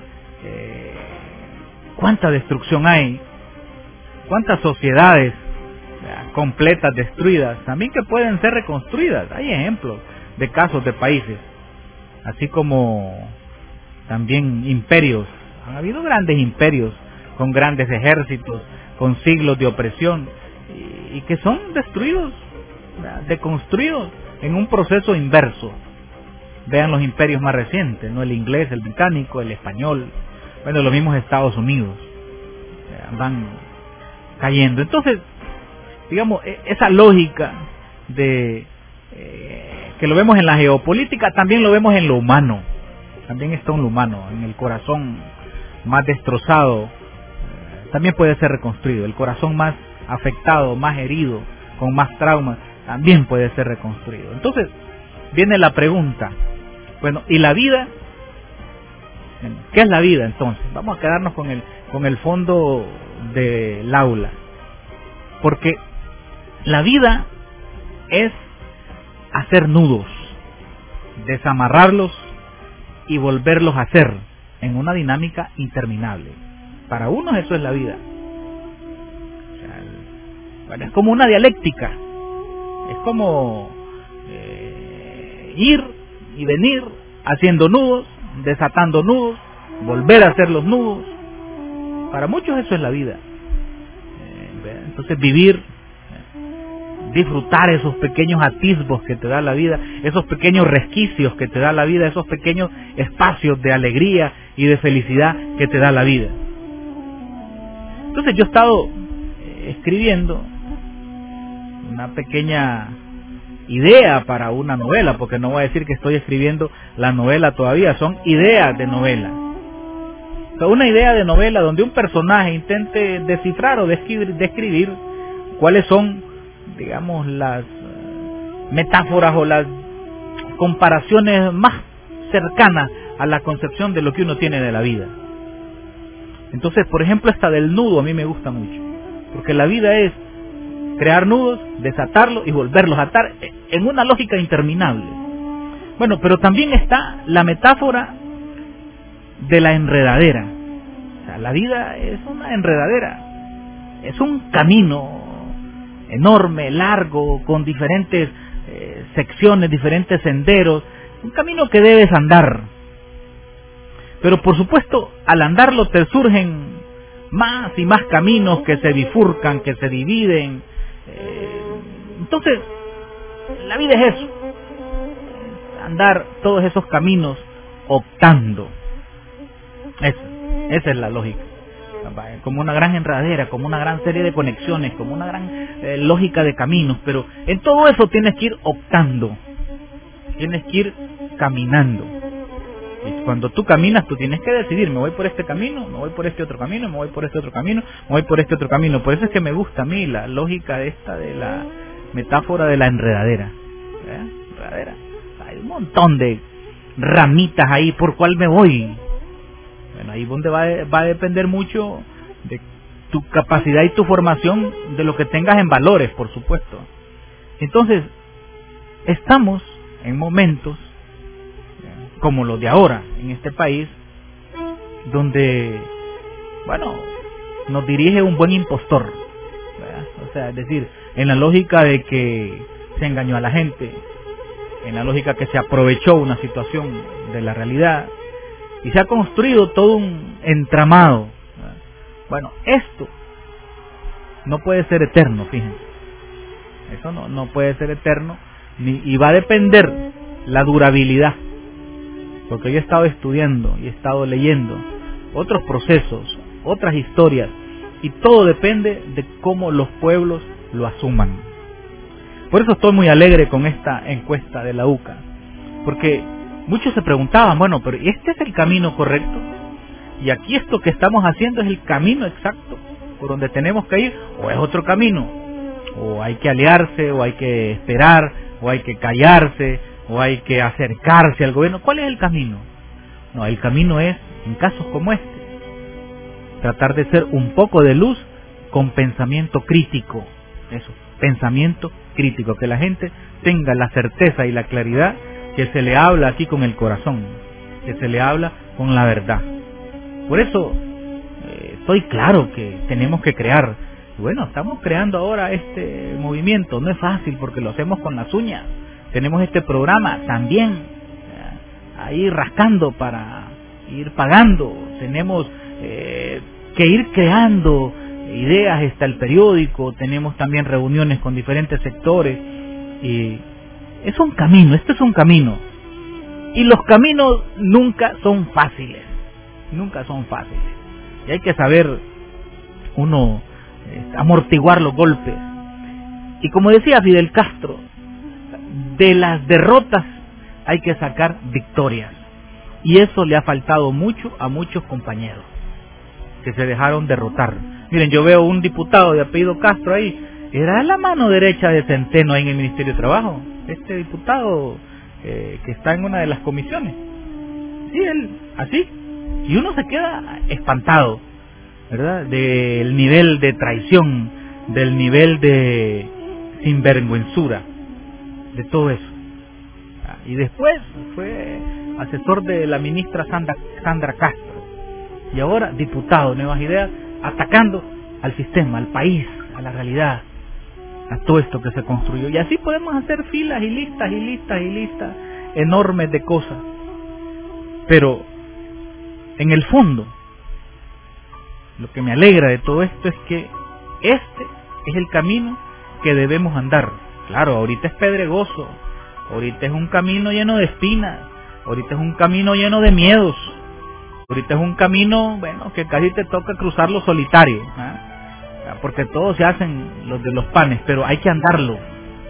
¿Cuánta destrucción hay? ¿Cuántas sociedades completas destruidas? También que pueden ser reconstruidas. Hay ejemplos de casos de países, así como también imperios. Han habido grandes imperios con grandes ejércitos, con siglos de opresión, y que son destruidos, deconstruidos en un proceso inverso. Vean los imperios más recientes, ¿no? El inglés, el británico, el español, bueno, los mismos Estados Unidos, van cayendo. Entonces, digamos, esa lógica de que lo vemos en la geopolítica, también lo vemos en lo humano. También está en lo humano, en el corazón más destrozado, también puede ser reconstruido. El corazón más afectado, más herido, con más traumas, también puede ser reconstruido. Entonces, viene la pregunta, bueno, ¿y la vida? ¿Qué es la vida entonces? Vamos a quedarnos con el fondo del aula. Porque la vida es hacer nudos, desamarrarlos y volverlos a hacer en una dinámica interminable. Para unos eso es la vida. O sea, bueno, es como una dialéctica. Es como ir y venir haciendo nudos, desatando nudos, volver a hacer los nudos. Para muchos eso es la vida. Entonces vivir, disfrutar esos pequeños atisbos que te da la vida, esos pequeños resquicios que te da la vida, esos pequeños espacios de alegría y de felicidad que te da la vida. Entonces yo he estado escribiendo una pequeña idea para una novela, porque no voy a decir que estoy escribiendo la novela todavía, son ideas de novela. Una idea de novela donde un personaje intente descifrar o describir cuáles son, digamos, las metáforas o las comparaciones más cercanas a la concepción de lo que uno tiene de la vida. Entonces, por ejemplo, esta del nudo a mí me gusta mucho, porque la vida es crear nudos, desatarlos y volverlos a atar en una lógica interminable. Bueno, pero también está la metáfora de la enredadera. O sea, la vida es una enredadera, es un camino enorme, largo, con diferentes secciones, diferentes senderos, un camino que debes andar. Pero por supuesto, al andarlo te surgen más y más caminos que se bifurcan, que se dividen. Entonces, la vida es eso, andar todos esos caminos optando. Esa es la lógica. Como una gran enredadera, como una gran serie de conexiones, como una gran lógica de caminos, pero en todo eso tienes que ir optando, tienes que ir caminando. Y cuando tú caminas, tú tienes que decidir, me voy por este camino, me voy por este otro camino, me voy por este otro camino, me voy por este otro camino. Por eso es que me gusta a mí la lógica esta de la metáfora de la enredadera. Enredadera. Hay un montón de ramitas ahí, ¿por cuál me voy? Bueno, ahí donde va a depender mucho de tu capacidad y tu formación, de lo que tengas en valores, por supuesto. Entonces, estamos en momentos como los de ahora en este país, donde, bueno, nos dirige un buen impostor, ¿verdad? O sea, es decir, en la lógica de que se engañó a la gente, en la lógica que se aprovechó una situación de la realidad, y se ha construido todo un entramado, ¿verdad? Bueno, esto no puede ser eterno, fíjense. Eso no puede ser eterno, y va a depender la durabilidad. Porque yo he estado estudiando y he estado leyendo otros procesos, otras historias, y todo depende de cómo los pueblos lo asuman. Por eso estoy muy alegre con esta encuesta de la UCA, porque muchos se preguntaban, bueno, pero ¿este es el camino correcto? ¿Y aquí esto que estamos haciendo es el camino exacto por donde tenemos que ir? ¿O es otro camino? ¿O hay que aliarse, o hay que esperar, o hay que callarse, o hay que acercarse al gobierno? ¿Cuál es el camino? No, el camino es, en casos como este, tratar de ser un poco de luz con pensamiento crítico. Eso, pensamiento crítico, que la gente tenga la certeza y la claridad que se le habla aquí con el corazón, que se le habla con la verdad. Por eso estoy claro que tenemos que crear. Bueno, estamos creando ahora este movimiento. No es fácil porque lo hacemos con las uñas. Tenemos este programa también ahí rascando para ir pagando. Tenemos que ir creando ideas, está el periódico, tenemos también reuniones con diferentes sectores. Y es un camino, este es un camino. Y los caminos nunca son fáciles, nunca son fáciles. Y hay que saber uno amortiguar los golpes. Y como decía Fidel Castro, de las derrotas hay que sacar victorias. Y eso le ha faltado mucho a muchos compañeros que se dejaron derrotar. Miren, yo veo un diputado de apellido Castro ahí, era la mano derecha de Centeno ahí en el Ministerio de Trabajo. Este diputado que está en una de las comisiones. Sí, él, así. Y uno se queda espantado, ¿verdad? Del nivel de traición, del nivel de sinvergüenzura, de todo eso. Y después fue asesor de la ministra Sandra Castro. Y ahora diputado, Nuevas Ideas, atacando al sistema, al país, a la realidad, a todo esto que se construyó. Y así podemos hacer filas y listas y listas y listas enormes de cosas. Pero en el fondo, lo que me alegra de todo esto es que este es el camino que debemos andar. Claro, ahorita es pedregoso, ahorita es un camino lleno de espinas, ahorita es un camino lleno de miedos, ahorita es un camino, bueno, que casi te toca cruzarlo solitario, ¿eh? Porque todos se hacen los de los panes, pero hay que andarlo.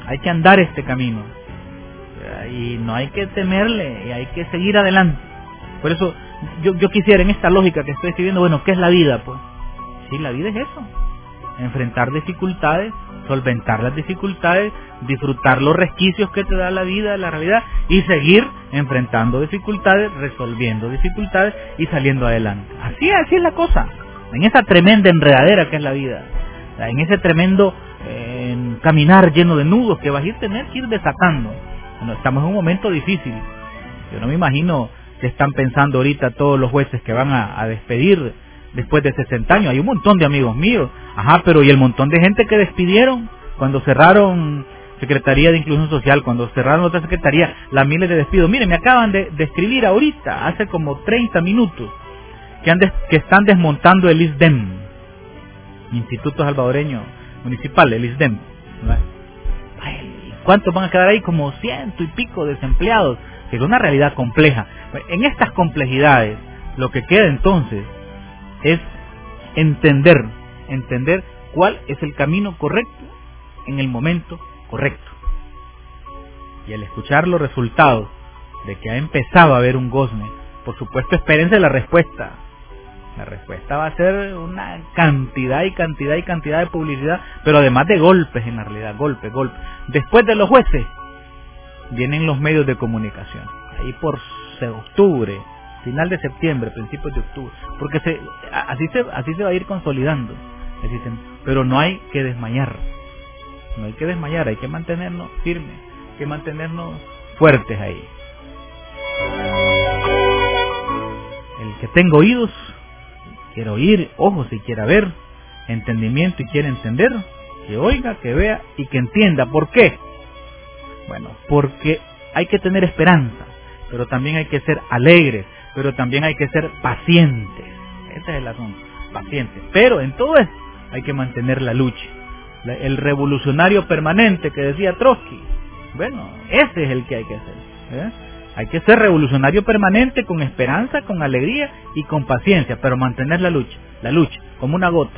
hay que andar este camino. Y no hay que temerle, y hay que seguir adelante. Por eso yo quisiera, en esta lógica que estoy escribiendo, bueno, ¿qué es la vida? Pues sí, la vida es eso: enfrentar dificultades, solventar las dificultades, disfrutar los resquicios que te da la vida, la realidad, y seguir enfrentando dificultades, resolviendo dificultades y saliendo adelante. Así es la cosa, en esa tremenda enredadera que es la vida, en ese tremendo caminar lleno de nudos que vas a tener que ir desatando. Bueno, estamos en un momento difícil. Yo no me imagino que están pensando ahorita todos los jueces que van a despedir después de 60 años. Hay un montón de amigos míos, pero ¿y el montón de gente que despidieron cuando cerraron Secretaría de Inclusión Social, cuando cerraron otra secretaría, las miles de despidos? Miren, me acaban de escribir ahorita, hace como 30 minutos, que están desmontando el ISDEM, Instituto Salvadoreño Municipal, el ISDEM. ¿Cuántos van a quedar ahí? Como 100 y pico desempleados, que es una realidad compleja. En estas complejidades, lo que queda entonces es entender cuál es el camino correcto en el momento correcto. Y al escuchar los resultados de que ha empezado a haber un gozne, por supuesto, espérense la respuesta. La respuesta va a ser una cantidad de publicidad, pero además de golpes, en la realidad, golpes. Después de los jueces vienen los medios de comunicación, ahí por octubre, final de septiembre, principios de octubre, porque así se va a ir consolidando el sistema. Pero no hay que desmayar, hay que mantenernos firmes, hay que mantenernos fuertes ahí. El que tenga oídos quiere oír, ojos y quiera ver, entendimiento y quiere entender, que oiga, que vea y que entienda. ¿Por qué? Bueno, porque hay que tener esperanza, pero también hay que ser alegres, pero también hay que ser pacientes. Ese es el asunto, pacientes. Pero en todo esto hay que mantener la lucha. El revolucionario permanente que decía Trotsky, bueno, ese es el que hay que hacer. Hay que ser revolucionario permanente, con esperanza, con alegría y con paciencia, pero mantener la lucha, como una gota.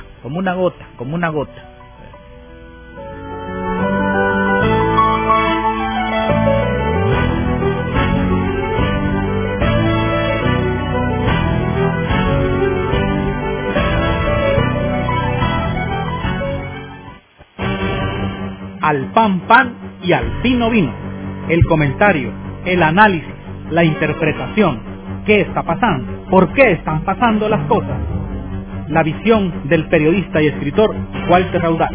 Al pan y al vino vino. El comentario, el análisis, la interpretación. ¿Qué está pasando? ¿Por qué están pasando las cosas? La visión del periodista y escritor Walter Raudal.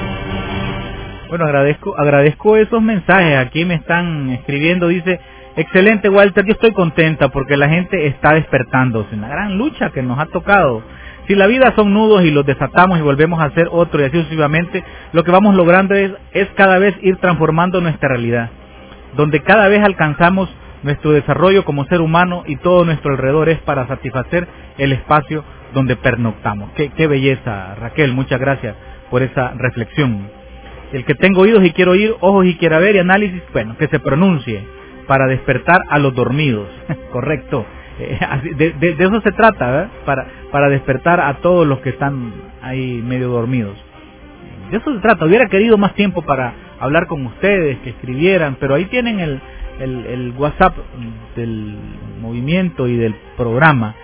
Bueno, agradezco esos mensajes. Aquí me están escribiendo, dice: excelente, Walter, yo estoy contenta porque la gente está despertándose. Una gran lucha que nos ha tocado. Si la vida son nudos y los desatamos y volvemos a hacer otro y así sucesivamente, lo que vamos logrando es cada vez ir transformando nuestra realidad, donde cada vez alcanzamos nuestro desarrollo como ser humano y todo nuestro alrededor es para satisfacer el espacio donde pernoctamos. Qué belleza, Raquel, muchas gracias por esa reflexión. El que tenga oídos y quiera oír, ojos y quiera ver y análisis, bueno, que se pronuncie para despertar a los dormidos. Correcto. De eso se trata, ¿verdad? Para despertar a todos los que están ahí medio dormidos. De eso se trata. Hubiera querido más tiempo para hablar con ustedes, que escribieran, pero ahí tienen el WhatsApp del movimiento y del programa,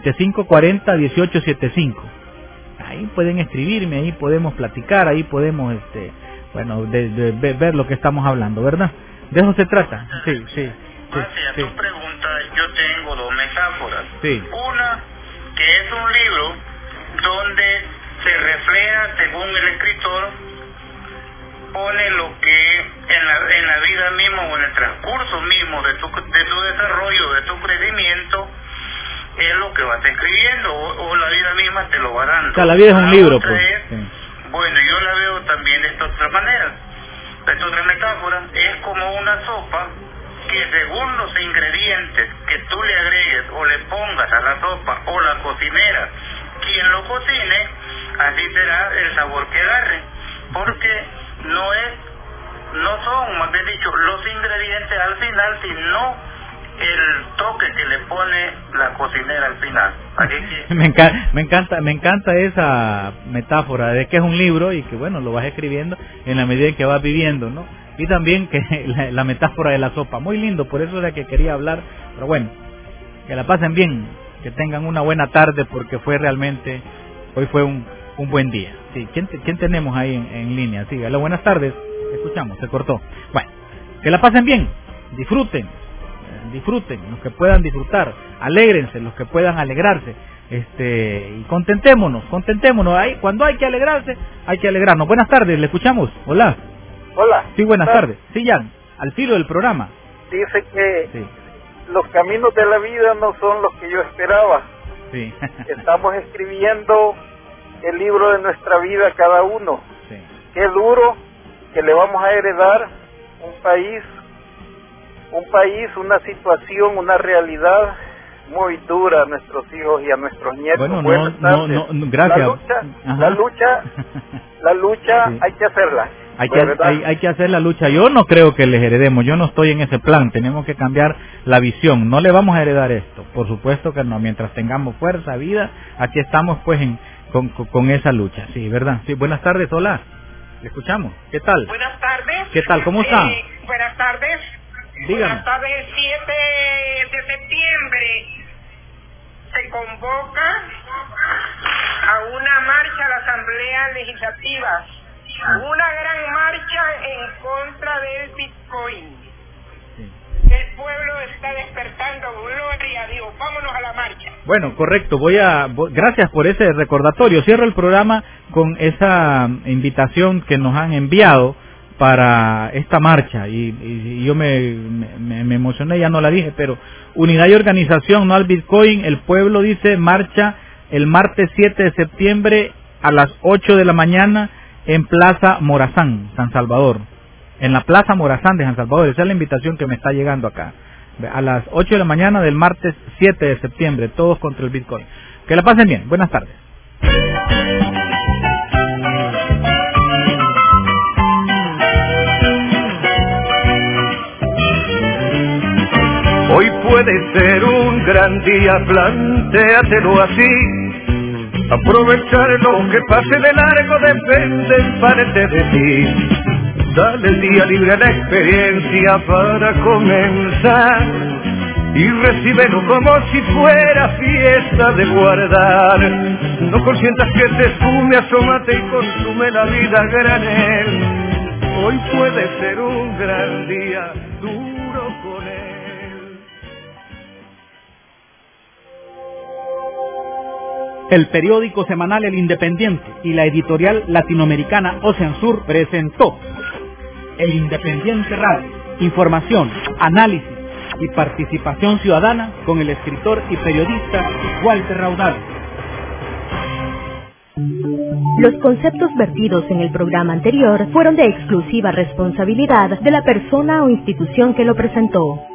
7540-1875. Ahí pueden escribirme, ahí podemos platicar, ahí podemos ver lo que estamos hablando, ¿verdad? De eso se trata. Sí. Hacia tu pregunta, yo tengo dos metáforas. Sí. Una, que es un libro donde se refleja, según el escritor, pone lo que en la vida misma o en el transcurso mismo de tu desarrollo, de tu crecimiento, es lo que vas escribiendo, o la vida misma te lo va dando. O sea, la vida es un libro, pues. Bueno, yo la veo también de esta otra manera. Esta otra metáfora es como una sopa que según los ingredientes que tú le agregues o le pongas a la sopa, o la cocinera, quien lo cocine, así será el sabor que agarre, porque no son, más bien dicho, los ingredientes al final, sino el toque que le pone la cocinera al final. Así que me encanta esa metáfora de que es un libro y que bueno, lo vas escribiendo en la medida en que vas viviendo, ¿no? Y también que la metáfora de la sopa, muy lindo, por eso era que quería hablar, pero bueno, que la pasen bien, que tengan una buena tarde, porque hoy fue un buen día. Sí, ¿quién tenemos ahí en línea? Sí, hola, buenas tardes, escuchamos, se cortó. Bueno, que la pasen bien, disfruten, los que puedan disfrutar, alégrense, los que puedan alegrarse, y contentémonos, cuando hay que alegrarse, hay que alegrarnos. Buenas tardes, le escuchamos, hola. Hola. Sí, buenas tardes. Sí, Jan, al filo del programa. Dice que los caminos de la vida no son los que yo esperaba. Sí. Estamos escribiendo el libro de nuestra vida cada uno. Sí. Qué duro que le vamos a heredar un país, una situación, una realidad muy dura a nuestros hijos y a nuestros nietos. Bueno, no, gracias. La lucha sí. Hay que hacerla. Hay que hacer la lucha. Yo no creo que les heredemos, yo no estoy en ese plan. Tenemos que cambiar la visión. No le vamos a heredar esto, por supuesto que no. Mientras tengamos fuerza, vida, aquí estamos pues con esa lucha. Sí, ¿verdad? Sí, buenas tardes, hola. Le escuchamos. ¿Qué tal? Buenas tardes. ¿Qué tal? ¿Cómo está? Buenas tardes. Dígame. Buenas tardes. El 7 de septiembre se convoca a una marcha a la Asamblea Legislativa. Una gran marcha en contra del Bitcoin. El pueblo está despertando, gloria a Dios. Vámonos a la marcha. Bueno, correcto. Gracias por ese recordatorio. Cierro el programa con esa invitación que nos han enviado para esta marcha. Y yo me emocioné, ya no la dije, pero unidad y organización, no al Bitcoin. El pueblo dice marcha el martes 7 de septiembre a las 8 de la mañana en Plaza Morazán, San Salvador. En la Plaza Morazán de San Salvador. Esa es la invitación que me está llegando acá. A las 8 de la mañana del martes 7 de septiembre. Todos contra el Bitcoin. Que la pasen bien. Buenas tardes. Hoy puede ser un gran día, plantéatelo así. Aprovechar lo que pase de largo depende en parte de ti. Dale el día libre a la experiencia para comenzar y recíbelo como si fuera fiesta de guardar. No consientas que te esfume, asómate y consume la vida a granel. Hoy puede ser un gran día, duro con él. El periódico semanal El Independiente y la editorial latinoamericana Ocean Sur presentó El Independiente Radio. Información, análisis y participación ciudadana con el escritor y periodista Walter Raudal. Los conceptos vertidos en el programa anterior fueron de exclusiva responsabilidad de la persona o institución que lo presentó.